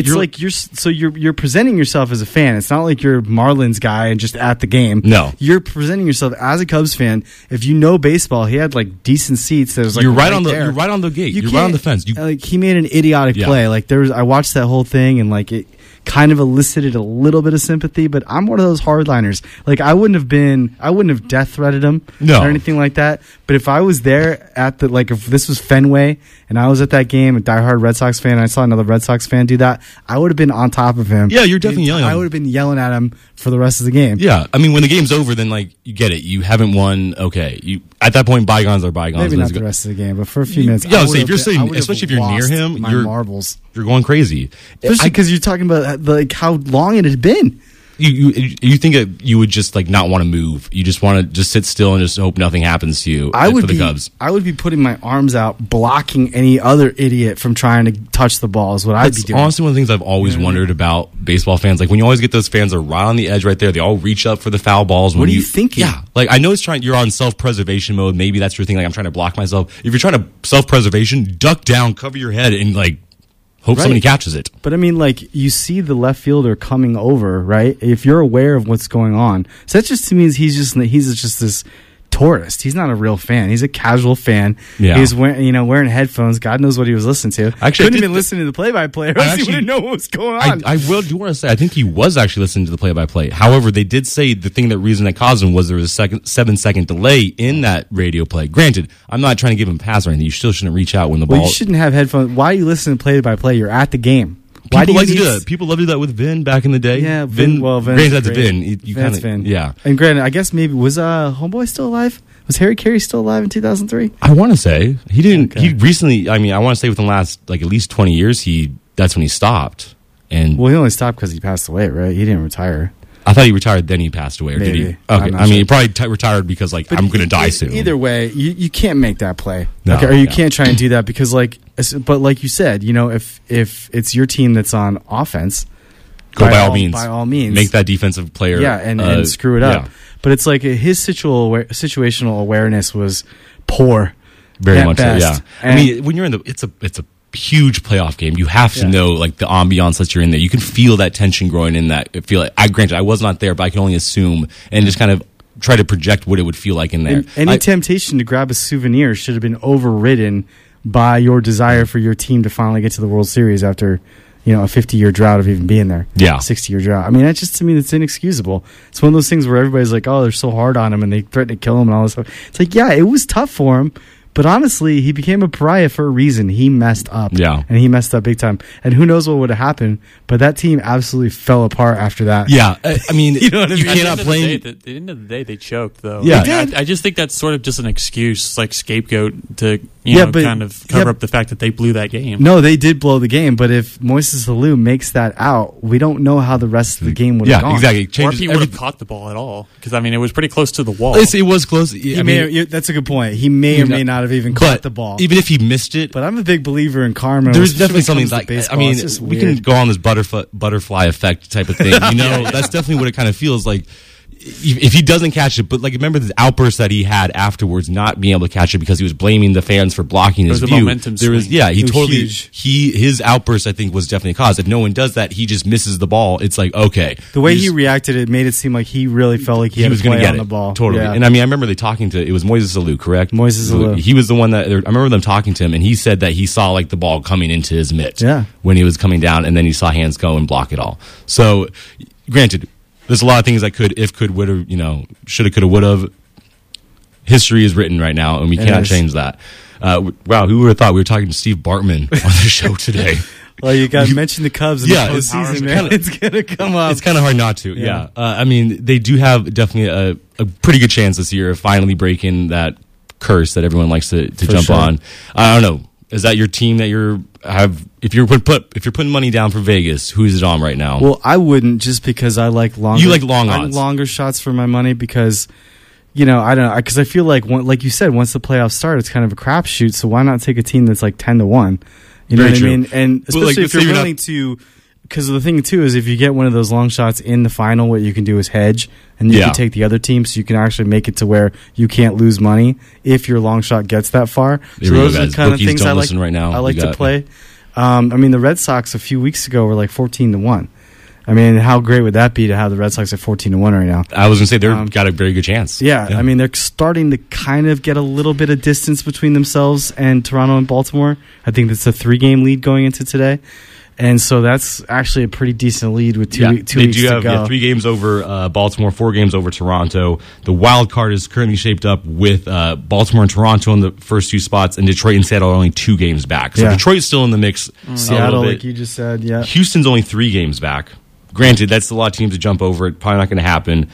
you're presenting yourself as a fan. It's not like you're Marlins guy and just at the game. No, you're presenting yourself as a Cubs fan. If you know baseball, he had like decent seats. That was like you're right on the gate. You're right on the fence. He made an idiotic play. Like I watched that whole thing and like it kind of elicited a little bit of sympathy, but I'm one of those hardliners. Like I wouldn't have death threatened him or anything like that. But if I was there at if this was Fenway and I was at that game, a diehard Red Sox fan, and I saw another Red Sox fan do that, I would have been on top of him. Yeah, you're definitely yelling at him. I would have been yelling at him for the rest of the game. Yeah, I mean, when the game's over, then you get it. You haven't won. Okay, at that point, bygones are bygones. Maybe not the rest of the game, but for a few minutes. Yeah, if you're saying, especially if you're near him, marbles. You're going crazy. Especially because you're talking about how long it had been. You think that you would just not want to move. You just want to just sit still and just hope nothing happens to you for the Cubs. I would be putting my arms out, blocking any other idiot from trying to touch the ball is what I'd be doing. Honestly, one of the things I've always wondered about baseball fans, when you always get those fans that are right on the edge right there, they all reach up for the foul balls. What are you thinking? Yeah. I know you're on self-preservation mode. Maybe that's your thing. I'm trying to block myself. If you're trying to self-preservation, duck down, cover your head, and hope somebody catches it. But I mean, you see the left fielder coming over, right? If you're aware of what's going on, so that just means he's just this tourist. He's not a real fan. He's a casual fan. Yeah. He's wearing headphones. God knows what he was listening to. Actually, couldn't have been listening to the play-by-play. He wouldn't know what was going on. I do want to say, I think he was actually listening to the play-by-play. However, they did say the reason that caused him was there was a 7-second delay in that radio play. Granted, I'm not trying to give him a pass or anything. You still shouldn't reach out when the ball. You shouldn't have headphones. Why are you listening to play-by-play? You're at the game. People like to do that. People love to do that with Vin back in the day. Yeah, Vin. Granted, that's Vin. Vin. Yeah. And granted, I guess maybe was Homeboy still alive? Was Harry Carey still alive in 2003? I want to say he didn't. Okay. He recently. I mean, I want to say within the last at least 20 years, that's when he stopped. And he only stopped because he passed away, right? He didn't retire. I thought he retired, then he passed away. Or maybe. Did he? Okay. I mean, he probably retired because I'm going to die soon. Either way, you can't make that play. No, or you can't try and do that because but like you said, if it's your team that's on offense, go by all means. By all means, make that defensive player. Yeah, and screw it up. Yeah. But it's his situational awareness was poor. Very much so, yeah. I mean, when you're in it's a huge playoff game. You have to know the ambiance that you're in there. You can feel that tension growing in that. Granted, I was not there, but I can only assume and just kind of try to project what it would feel like in there. And any temptation to grab a souvenir should have been overridden by your desire for your team to finally get to the World Series after, a 50-year drought of even being there. Yeah. 60-year drought. I mean, that's just, to me, that's inexcusable. It's one of those things where everybody's like, oh, they're so hard on him and they threaten to kill him and all this stuff. It's like, yeah, it was tough for him. But honestly, he became a pariah for a reason. He messed up. Yeah. And he messed up big time. And who knows what would have happened. But that team absolutely fell apart after that. Yeah. I mean, you know what I mean? cannot blame... At the end of the day, they choked, though. Yeah. I just think that's sort of just an excuse, like scapegoat to kind of cover up the fact that they blew that game. No, they did blow the game. But if Moises Alou makes that out, we don't know how the rest of the game would have gone. Yeah, exactly. Or if he would have caught the ball at all. Because, I mean, it was pretty close to the wall. It was close. That's a good point. He may or may not have even caught the ball. Even if he missed it, but I'm a big believer in karma. There's definitely something like baseball. I mean, we can go on this butterfly effect type of thing. That's definitely what it kind of feels like. If he doesn't catch it, but like remember the outburst that he had afterwards, not being able to catch it because he was blaming the fans for blocking his view. His outburst I think was definitely a cause. If no one does that, he just misses the ball. It's like okay. The way he reacted, it made it seem like he really felt like he was going to get on the ball. Totally. Yeah. And I mean, I remember it was Moises Alou, correct? Moises Alou. He was the one that I remember them talking to him, and he said that he saw like the ball coming into his mitt when he was coming down, and then he saw hands go and block it all. So, granted. There's a lot of things that could, would have, shoulda, coulda, would have. History is written right now, and we cannot change that. Wow, who would have thought we were talking to Steve Bartman on the show today? Well, you got to mention the Cubs in the postseason, man. It's going to come up. It's kind of hard not to, yeah. I mean, they do have definitely a pretty good chance this year of finally breaking that curse that everyone likes to jump on. I don't know. Is that your team that if you're putting money down for Vegas, who is it on right now? Well, I wouldn't just because I like longer. You like long odds, longer shots for my money because I don't know because I feel like you said once the playoffs start, it's kind of a crapshoot. So why not take a team that's like 10-1? You know what I mean? And especially if you're willing to. Because the thing, too, is if you get one of those long shots in the final, what you can do is hedge, and you can take the other team, so you can actually make it to where you can't lose money if your long shot gets that far. So those are the kind of things I like to play. I mean, the Red Sox a few weeks ago were like 14-1. I mean, how great would that be to have the Red Sox at 14-1 right now? I was going to say they've got a very good chance. Yeah, I mean, they're starting to kind of get a little bit of distance between themselves and Toronto and Baltimore. I think that's a 3-game lead going into today. And so that's actually a pretty decent lead with two weeks to go. 3 games over Baltimore, 4 games over Toronto. The wild card is currently shaped up with Baltimore and Toronto in the first 2 spots, and Detroit and Seattle are only 2 games back. So Detroit's still in the mix. Seattle, like you just said, Houston's only 3 games back. Granted, that's a lot of teams to jump over it. Probably not going to happen.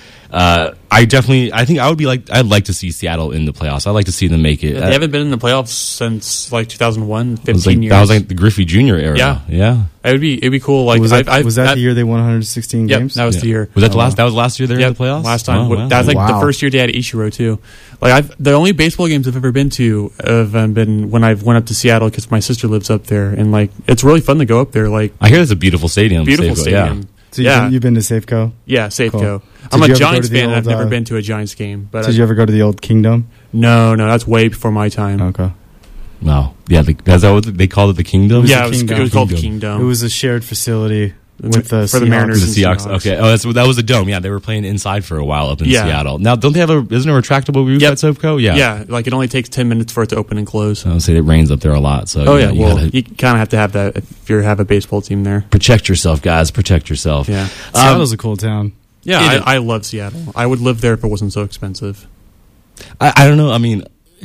I'd like to see Seattle in the playoffs. I'd like to see them make it. They haven't been in the playoffs since like 2001, 15 years. That was like the Griffey Jr. era. Yeah. It'd be cool. Like was that the year they won 116 games? That was the year. Was that That was last year they were in the playoffs? Last time. That was like the first year they had Ichiro too. Like the only baseball games I've ever been to have been when I went up to Seattle because my sister lives up there, and like it's really fun to go up there. Like I hear it's a beautiful stadium. Beautiful stadium. Yeah. So you've been to Safeco? Yeah, Safeco. Cool. I'm a Giants fan. I've never been to a Giants game. But did you ever go to the old Kingdom? No, that's way before my time. Okay. No. Yeah, is that what they called it, the Kingdom? It was called the Kingdom. It was a shared facility with the for the Mariners and Seahawks. Okay. Oh, that was a dome. Yeah, they were playing inside for a while up in Seattle. Now, don't they have isn't there a retractable roof at Safeco? Yeah. Yeah, like it only takes 10 minutes for it to open and close. I would say it rains up there a lot. So you kind of have to have that if you have a baseball team there. Protect yourself, guys. Protect yourself. Yeah. Seattle's a cool town. Yeah, I love Seattle. I would live there if it wasn't so expensive. I don't know. I mean,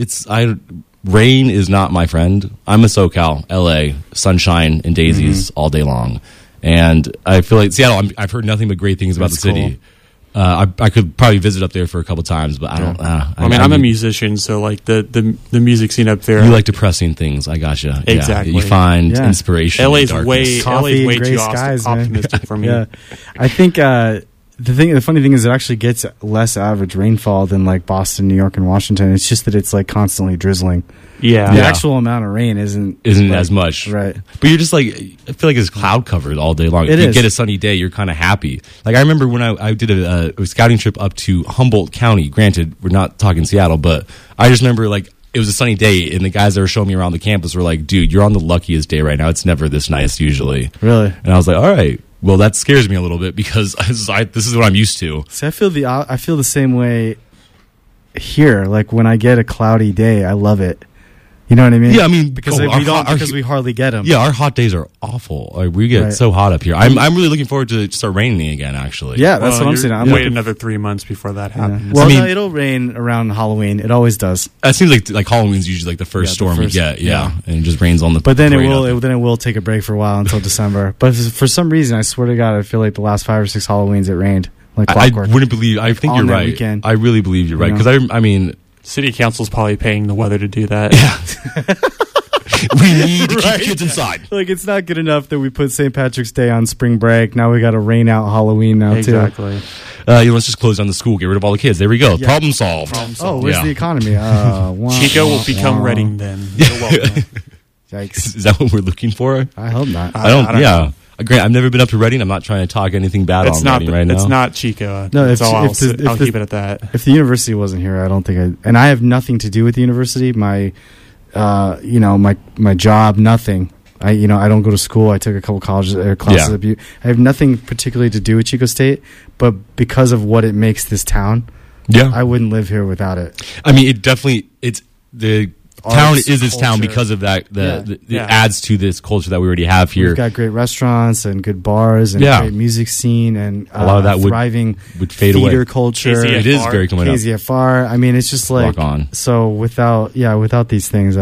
rain is not my friend. I'm a SoCal, LA, sunshine and daisies all day long. And I feel like Seattle, I've heard nothing but great things about the city. I could probably visit up there for a couple times, but I don't. I'm a musician, so like the music scene up there. You like depressing things. I gotcha. Exactly. You find inspiration. LA's way too optimistic for me. Yeah. I think the funny thing is it actually gets less average rainfall than like Boston, New York, and Washington. It's just that it's like constantly drizzling. Yeah. The actual amount of rain isn't as much. Right. But you're just like, I feel like it's cloud covered all day long. If you get a sunny day, you're kind of happy. Like I remember when I did a scouting trip up to Humboldt County. Granted, we're not talking Seattle, but I just remember like it was a sunny day and the guys that were showing me around the campus were like, dude, you're on the luckiest day right now. It's never this nice usually. Really? And I was like, all right. Well, that scares me a little bit because this is what I'm used to. See, I feel the same way here, like when I get a cloudy day, I love it. You know what I mean? Yeah, I mean, because we hardly get them. Yeah, our hot days are awful. Like, we get so hot up here. I'm really looking forward to start raining again. Actually, yeah, that's what I'm saying. I'm wait another 3 months before that happens. Well, no, it'll rain around Halloween. It always does. It seems like Halloween's usually like the first storm we get. Yeah, and it just rains on the. But then it will take a break for a while until December. But for some reason, I swear to God, I feel like the last 5 or 6 Halloweens it rained like clockwork. I wouldn't believe. I think you're right. Weekend. I really believe you're right because I mean, city council's probably paying the weather to do that. Yeah. We need to keep kids inside. Like, it's not good enough that we put St. Patrick's Day on spring break. Now we got to rain out Halloween now, too. Exactly. Let's just close down the school, get rid of all the kids. There we go. Yeah. Problem solved. Oh, where's the economy? Chico will become Reading then. You're welcome. Yikes. Is that what we're looking for? I hope not. I don't know. Grant, I've never been up to Reading. I'm not trying to talk anything bad on Reading right now. It's not Chico. No, I'll keep it at that. If the university wasn't here, I don't think and I have nothing to do with the university. My job, nothing. I don't go to school. I took a couple classes at Butte. I have nothing particularly to do with Chico State, but because of what it makes this town, I wouldn't live here without it. I mean, the town is this town because of that. It adds to this culture that we already have here. We've got great restaurants and good bars and great music scene and a lot of that thriving would fade theater away. culture. KZFR. It is very coming up. KZFR. I mean, it's just like so without these things,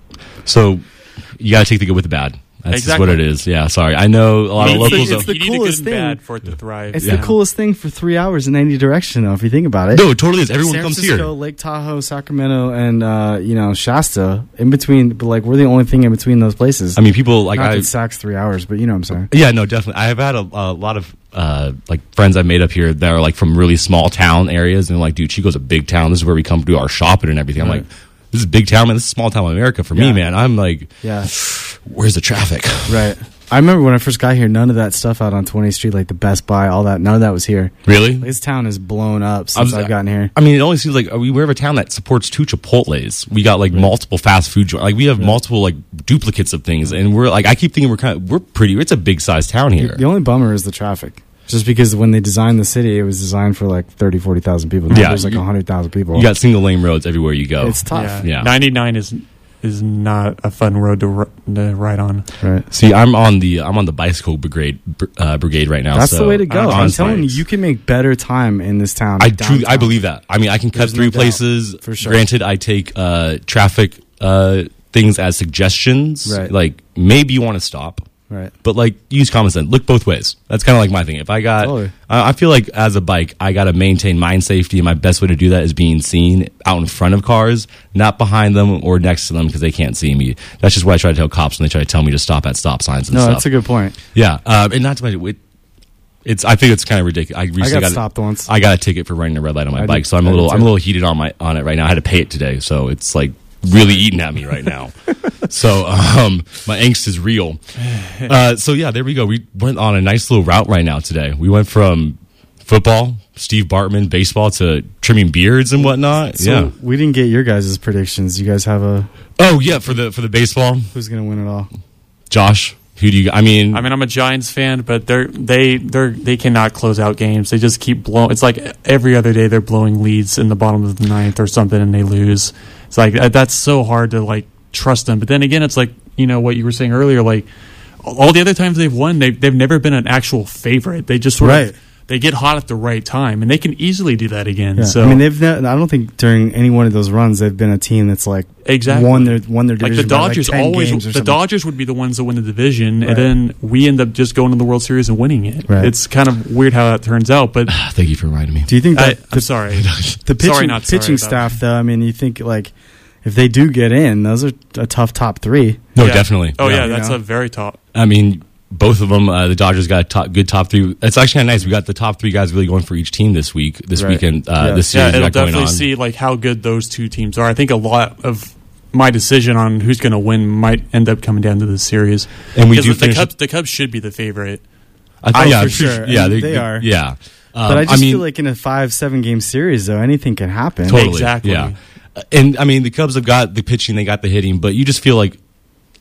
So you got to take the good with the bad. That's just what it is. Yeah, sorry. I know a lot of locals. It's the coolest thing. Bad for it to thrive. It's the coolest thing for 3 hours in any direction, though, if you think about it. No, it totally is. Everyone comes here. San Francisco, Lake Tahoe, Sacramento, and Shasta. In between, but like we're the only thing in between those places. I mean, people like Sac's 3 hours, but you know what I'm saying. Yeah, no, definitely. I have had a lot of friends I've made up here that are like from really small town areas, and like, dude, Chico's a big town. This is where we come to do our shopping and everything. I'm like, this is a big town, man. This is a small town in America for me, man. I'm like, where's the traffic? Right. I remember when I first got here, none of that stuff out on 20th Street, like the Best Buy, all that, none of that was here. Really? This town is blown up since I've gotten here. I mean, it only seems like we have a town that supports 2 Chipotles. We got like multiple fast food joints. Like we have multiple like duplicates of things, and we're like, I keep thinking we're pretty. It's a big sized town here. The only bummer is the traffic. Just because when they designed the city, it was designed for like 30, 40,000 people. Now there's like 100,000 people. You got single lane roads everywhere you go. It's tough. Yeah. 99 is not a fun road to ride on. Right. See, I'm on the bicycle brigade right now. That's the way to go. I'm telling you can make better time in this town. I believe that. I mean, I can cut through places. For sure. Granted, I take traffic things as suggestions. Right. Like maybe you want to stop. Right. But like use common sense. Look both ways. That's kind of like my thing. If I got, I feel like as a bike, I got to maintain mind safety, and my best way to do that is being seen out in front of cars, not behind them or next to them because they can't see me. That's just what I try to tell cops when they try to tell me to stop at stop signs and stuff. No, that's a good point. Yeah, and not to mention I think it's kind of ridiculous. I recently got stopped once. I got a ticket for running a red light on my bike, so I'm a little heated on it right now. I had to pay it today, so it's like really eating at me right now. So my angst is real. So yeah, there we go. We went on a nice little route right now today. We went from football, Steve Bartman, baseball, to trimming beards and whatnot. So we didn't get your guys' predictions. You guys have a for the baseball. Who's gonna win it all? Josh. Who do you? I mean, I'm a Giants fan, but they cannot close out games. They just keep blowing. It's like every other day they're blowing leads in the bottom of the ninth or something, and they lose. It's like that's so hard to like trust them. But then again, it's like what you were saying earlier. Like all the other times they've won, they've never been an actual favorite. They just sort of they get hot at the right time, and they can easily do that again. Yeah. So I mean, I don't think during any one of those runs they've been a team that's like won their division. Like the Dodgers the Dodgers would be the ones that win the division, and then we end up just going to the World Series and winning it. Right. It's kind of weird how that turns out. But thank you for reminding me. Do you think that I'm sorry. The pitching staff, though? I mean, you think like if they do get in, those are a tough top 3. No, definitely. Oh yeah, that's a very top. I mean, both of them, the Dodgers got a good top 3. It's actually kind of nice. We got the top 3 guys really going for each team this weekend. This series it'll definitely see like how good those two teams are. I think a lot of my decision on who's going to win might end up coming down to the series. And we do the Cubs should be the favorite. For sure. Yeah, they are. Yeah, but I feel like in a 5-7 game series, though, anything can happen. Totally. Exactly. Yeah. And I mean, the Cubs have got the pitching, they got the hitting, but you just feel like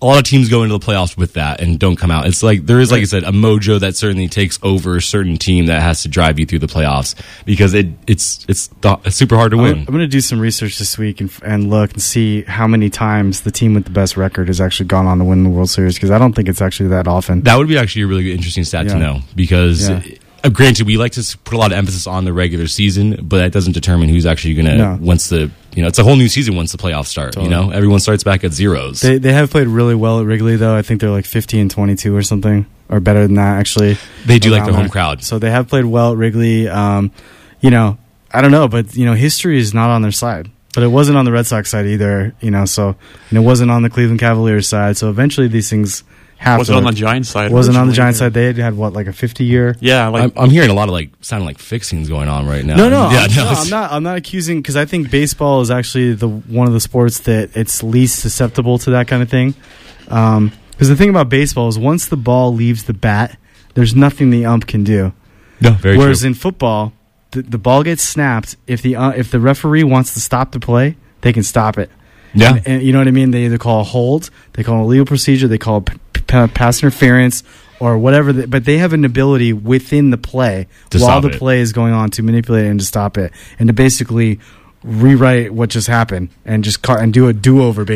a lot of teams go into the playoffs with that and don't come out. It's like there is, like I said, a mojo that certainly takes over a certain team that has to drive you through the playoffs because it's super hard to win. I'm going to do some research this week and look and see how many times the team with the best record has actually gone on to win the World Series because I don't think it's actually that often. That would be actually a really interesting stat to know because. Yeah. Granted, we like to put a lot of emphasis on the regular season, but that doesn't determine who's actually going to once the it's a whole new season once the playoffs start. Totally. Everyone starts back at zeros. They have played really well at Wrigley though. I think they're like 50-22 or something, or better than that actually. They do like their home crowd, so they have played well at Wrigley. I don't know, but history is not on their side. But it wasn't on the Red Sox side either. So it wasn't on the Cleveland Cavaliers side. So eventually these things. Wasn't on the Giants side. Wasn't on the Giants side. They had what, like a 50-year? Yeah, I'm hearing a lot of sounding like fixings going on right now. No, I'm not accusing because I think baseball is actually one of the sports that it's least susceptible to that kind of thing. Because the thing about baseball is once the ball leaves the bat, there's nothing the ump can do. No, very Whereas true. in football, the ball gets snapped. If the referee wants to stop the play, they can stop it. Yeah, and you know what I mean. They either call a hold, they call a legal procedure, they call pass interference, or whatever. But they have an ability within the play while the play is going on to manipulate it and to stop it and to basically rewrite what just happened and just do a do-over.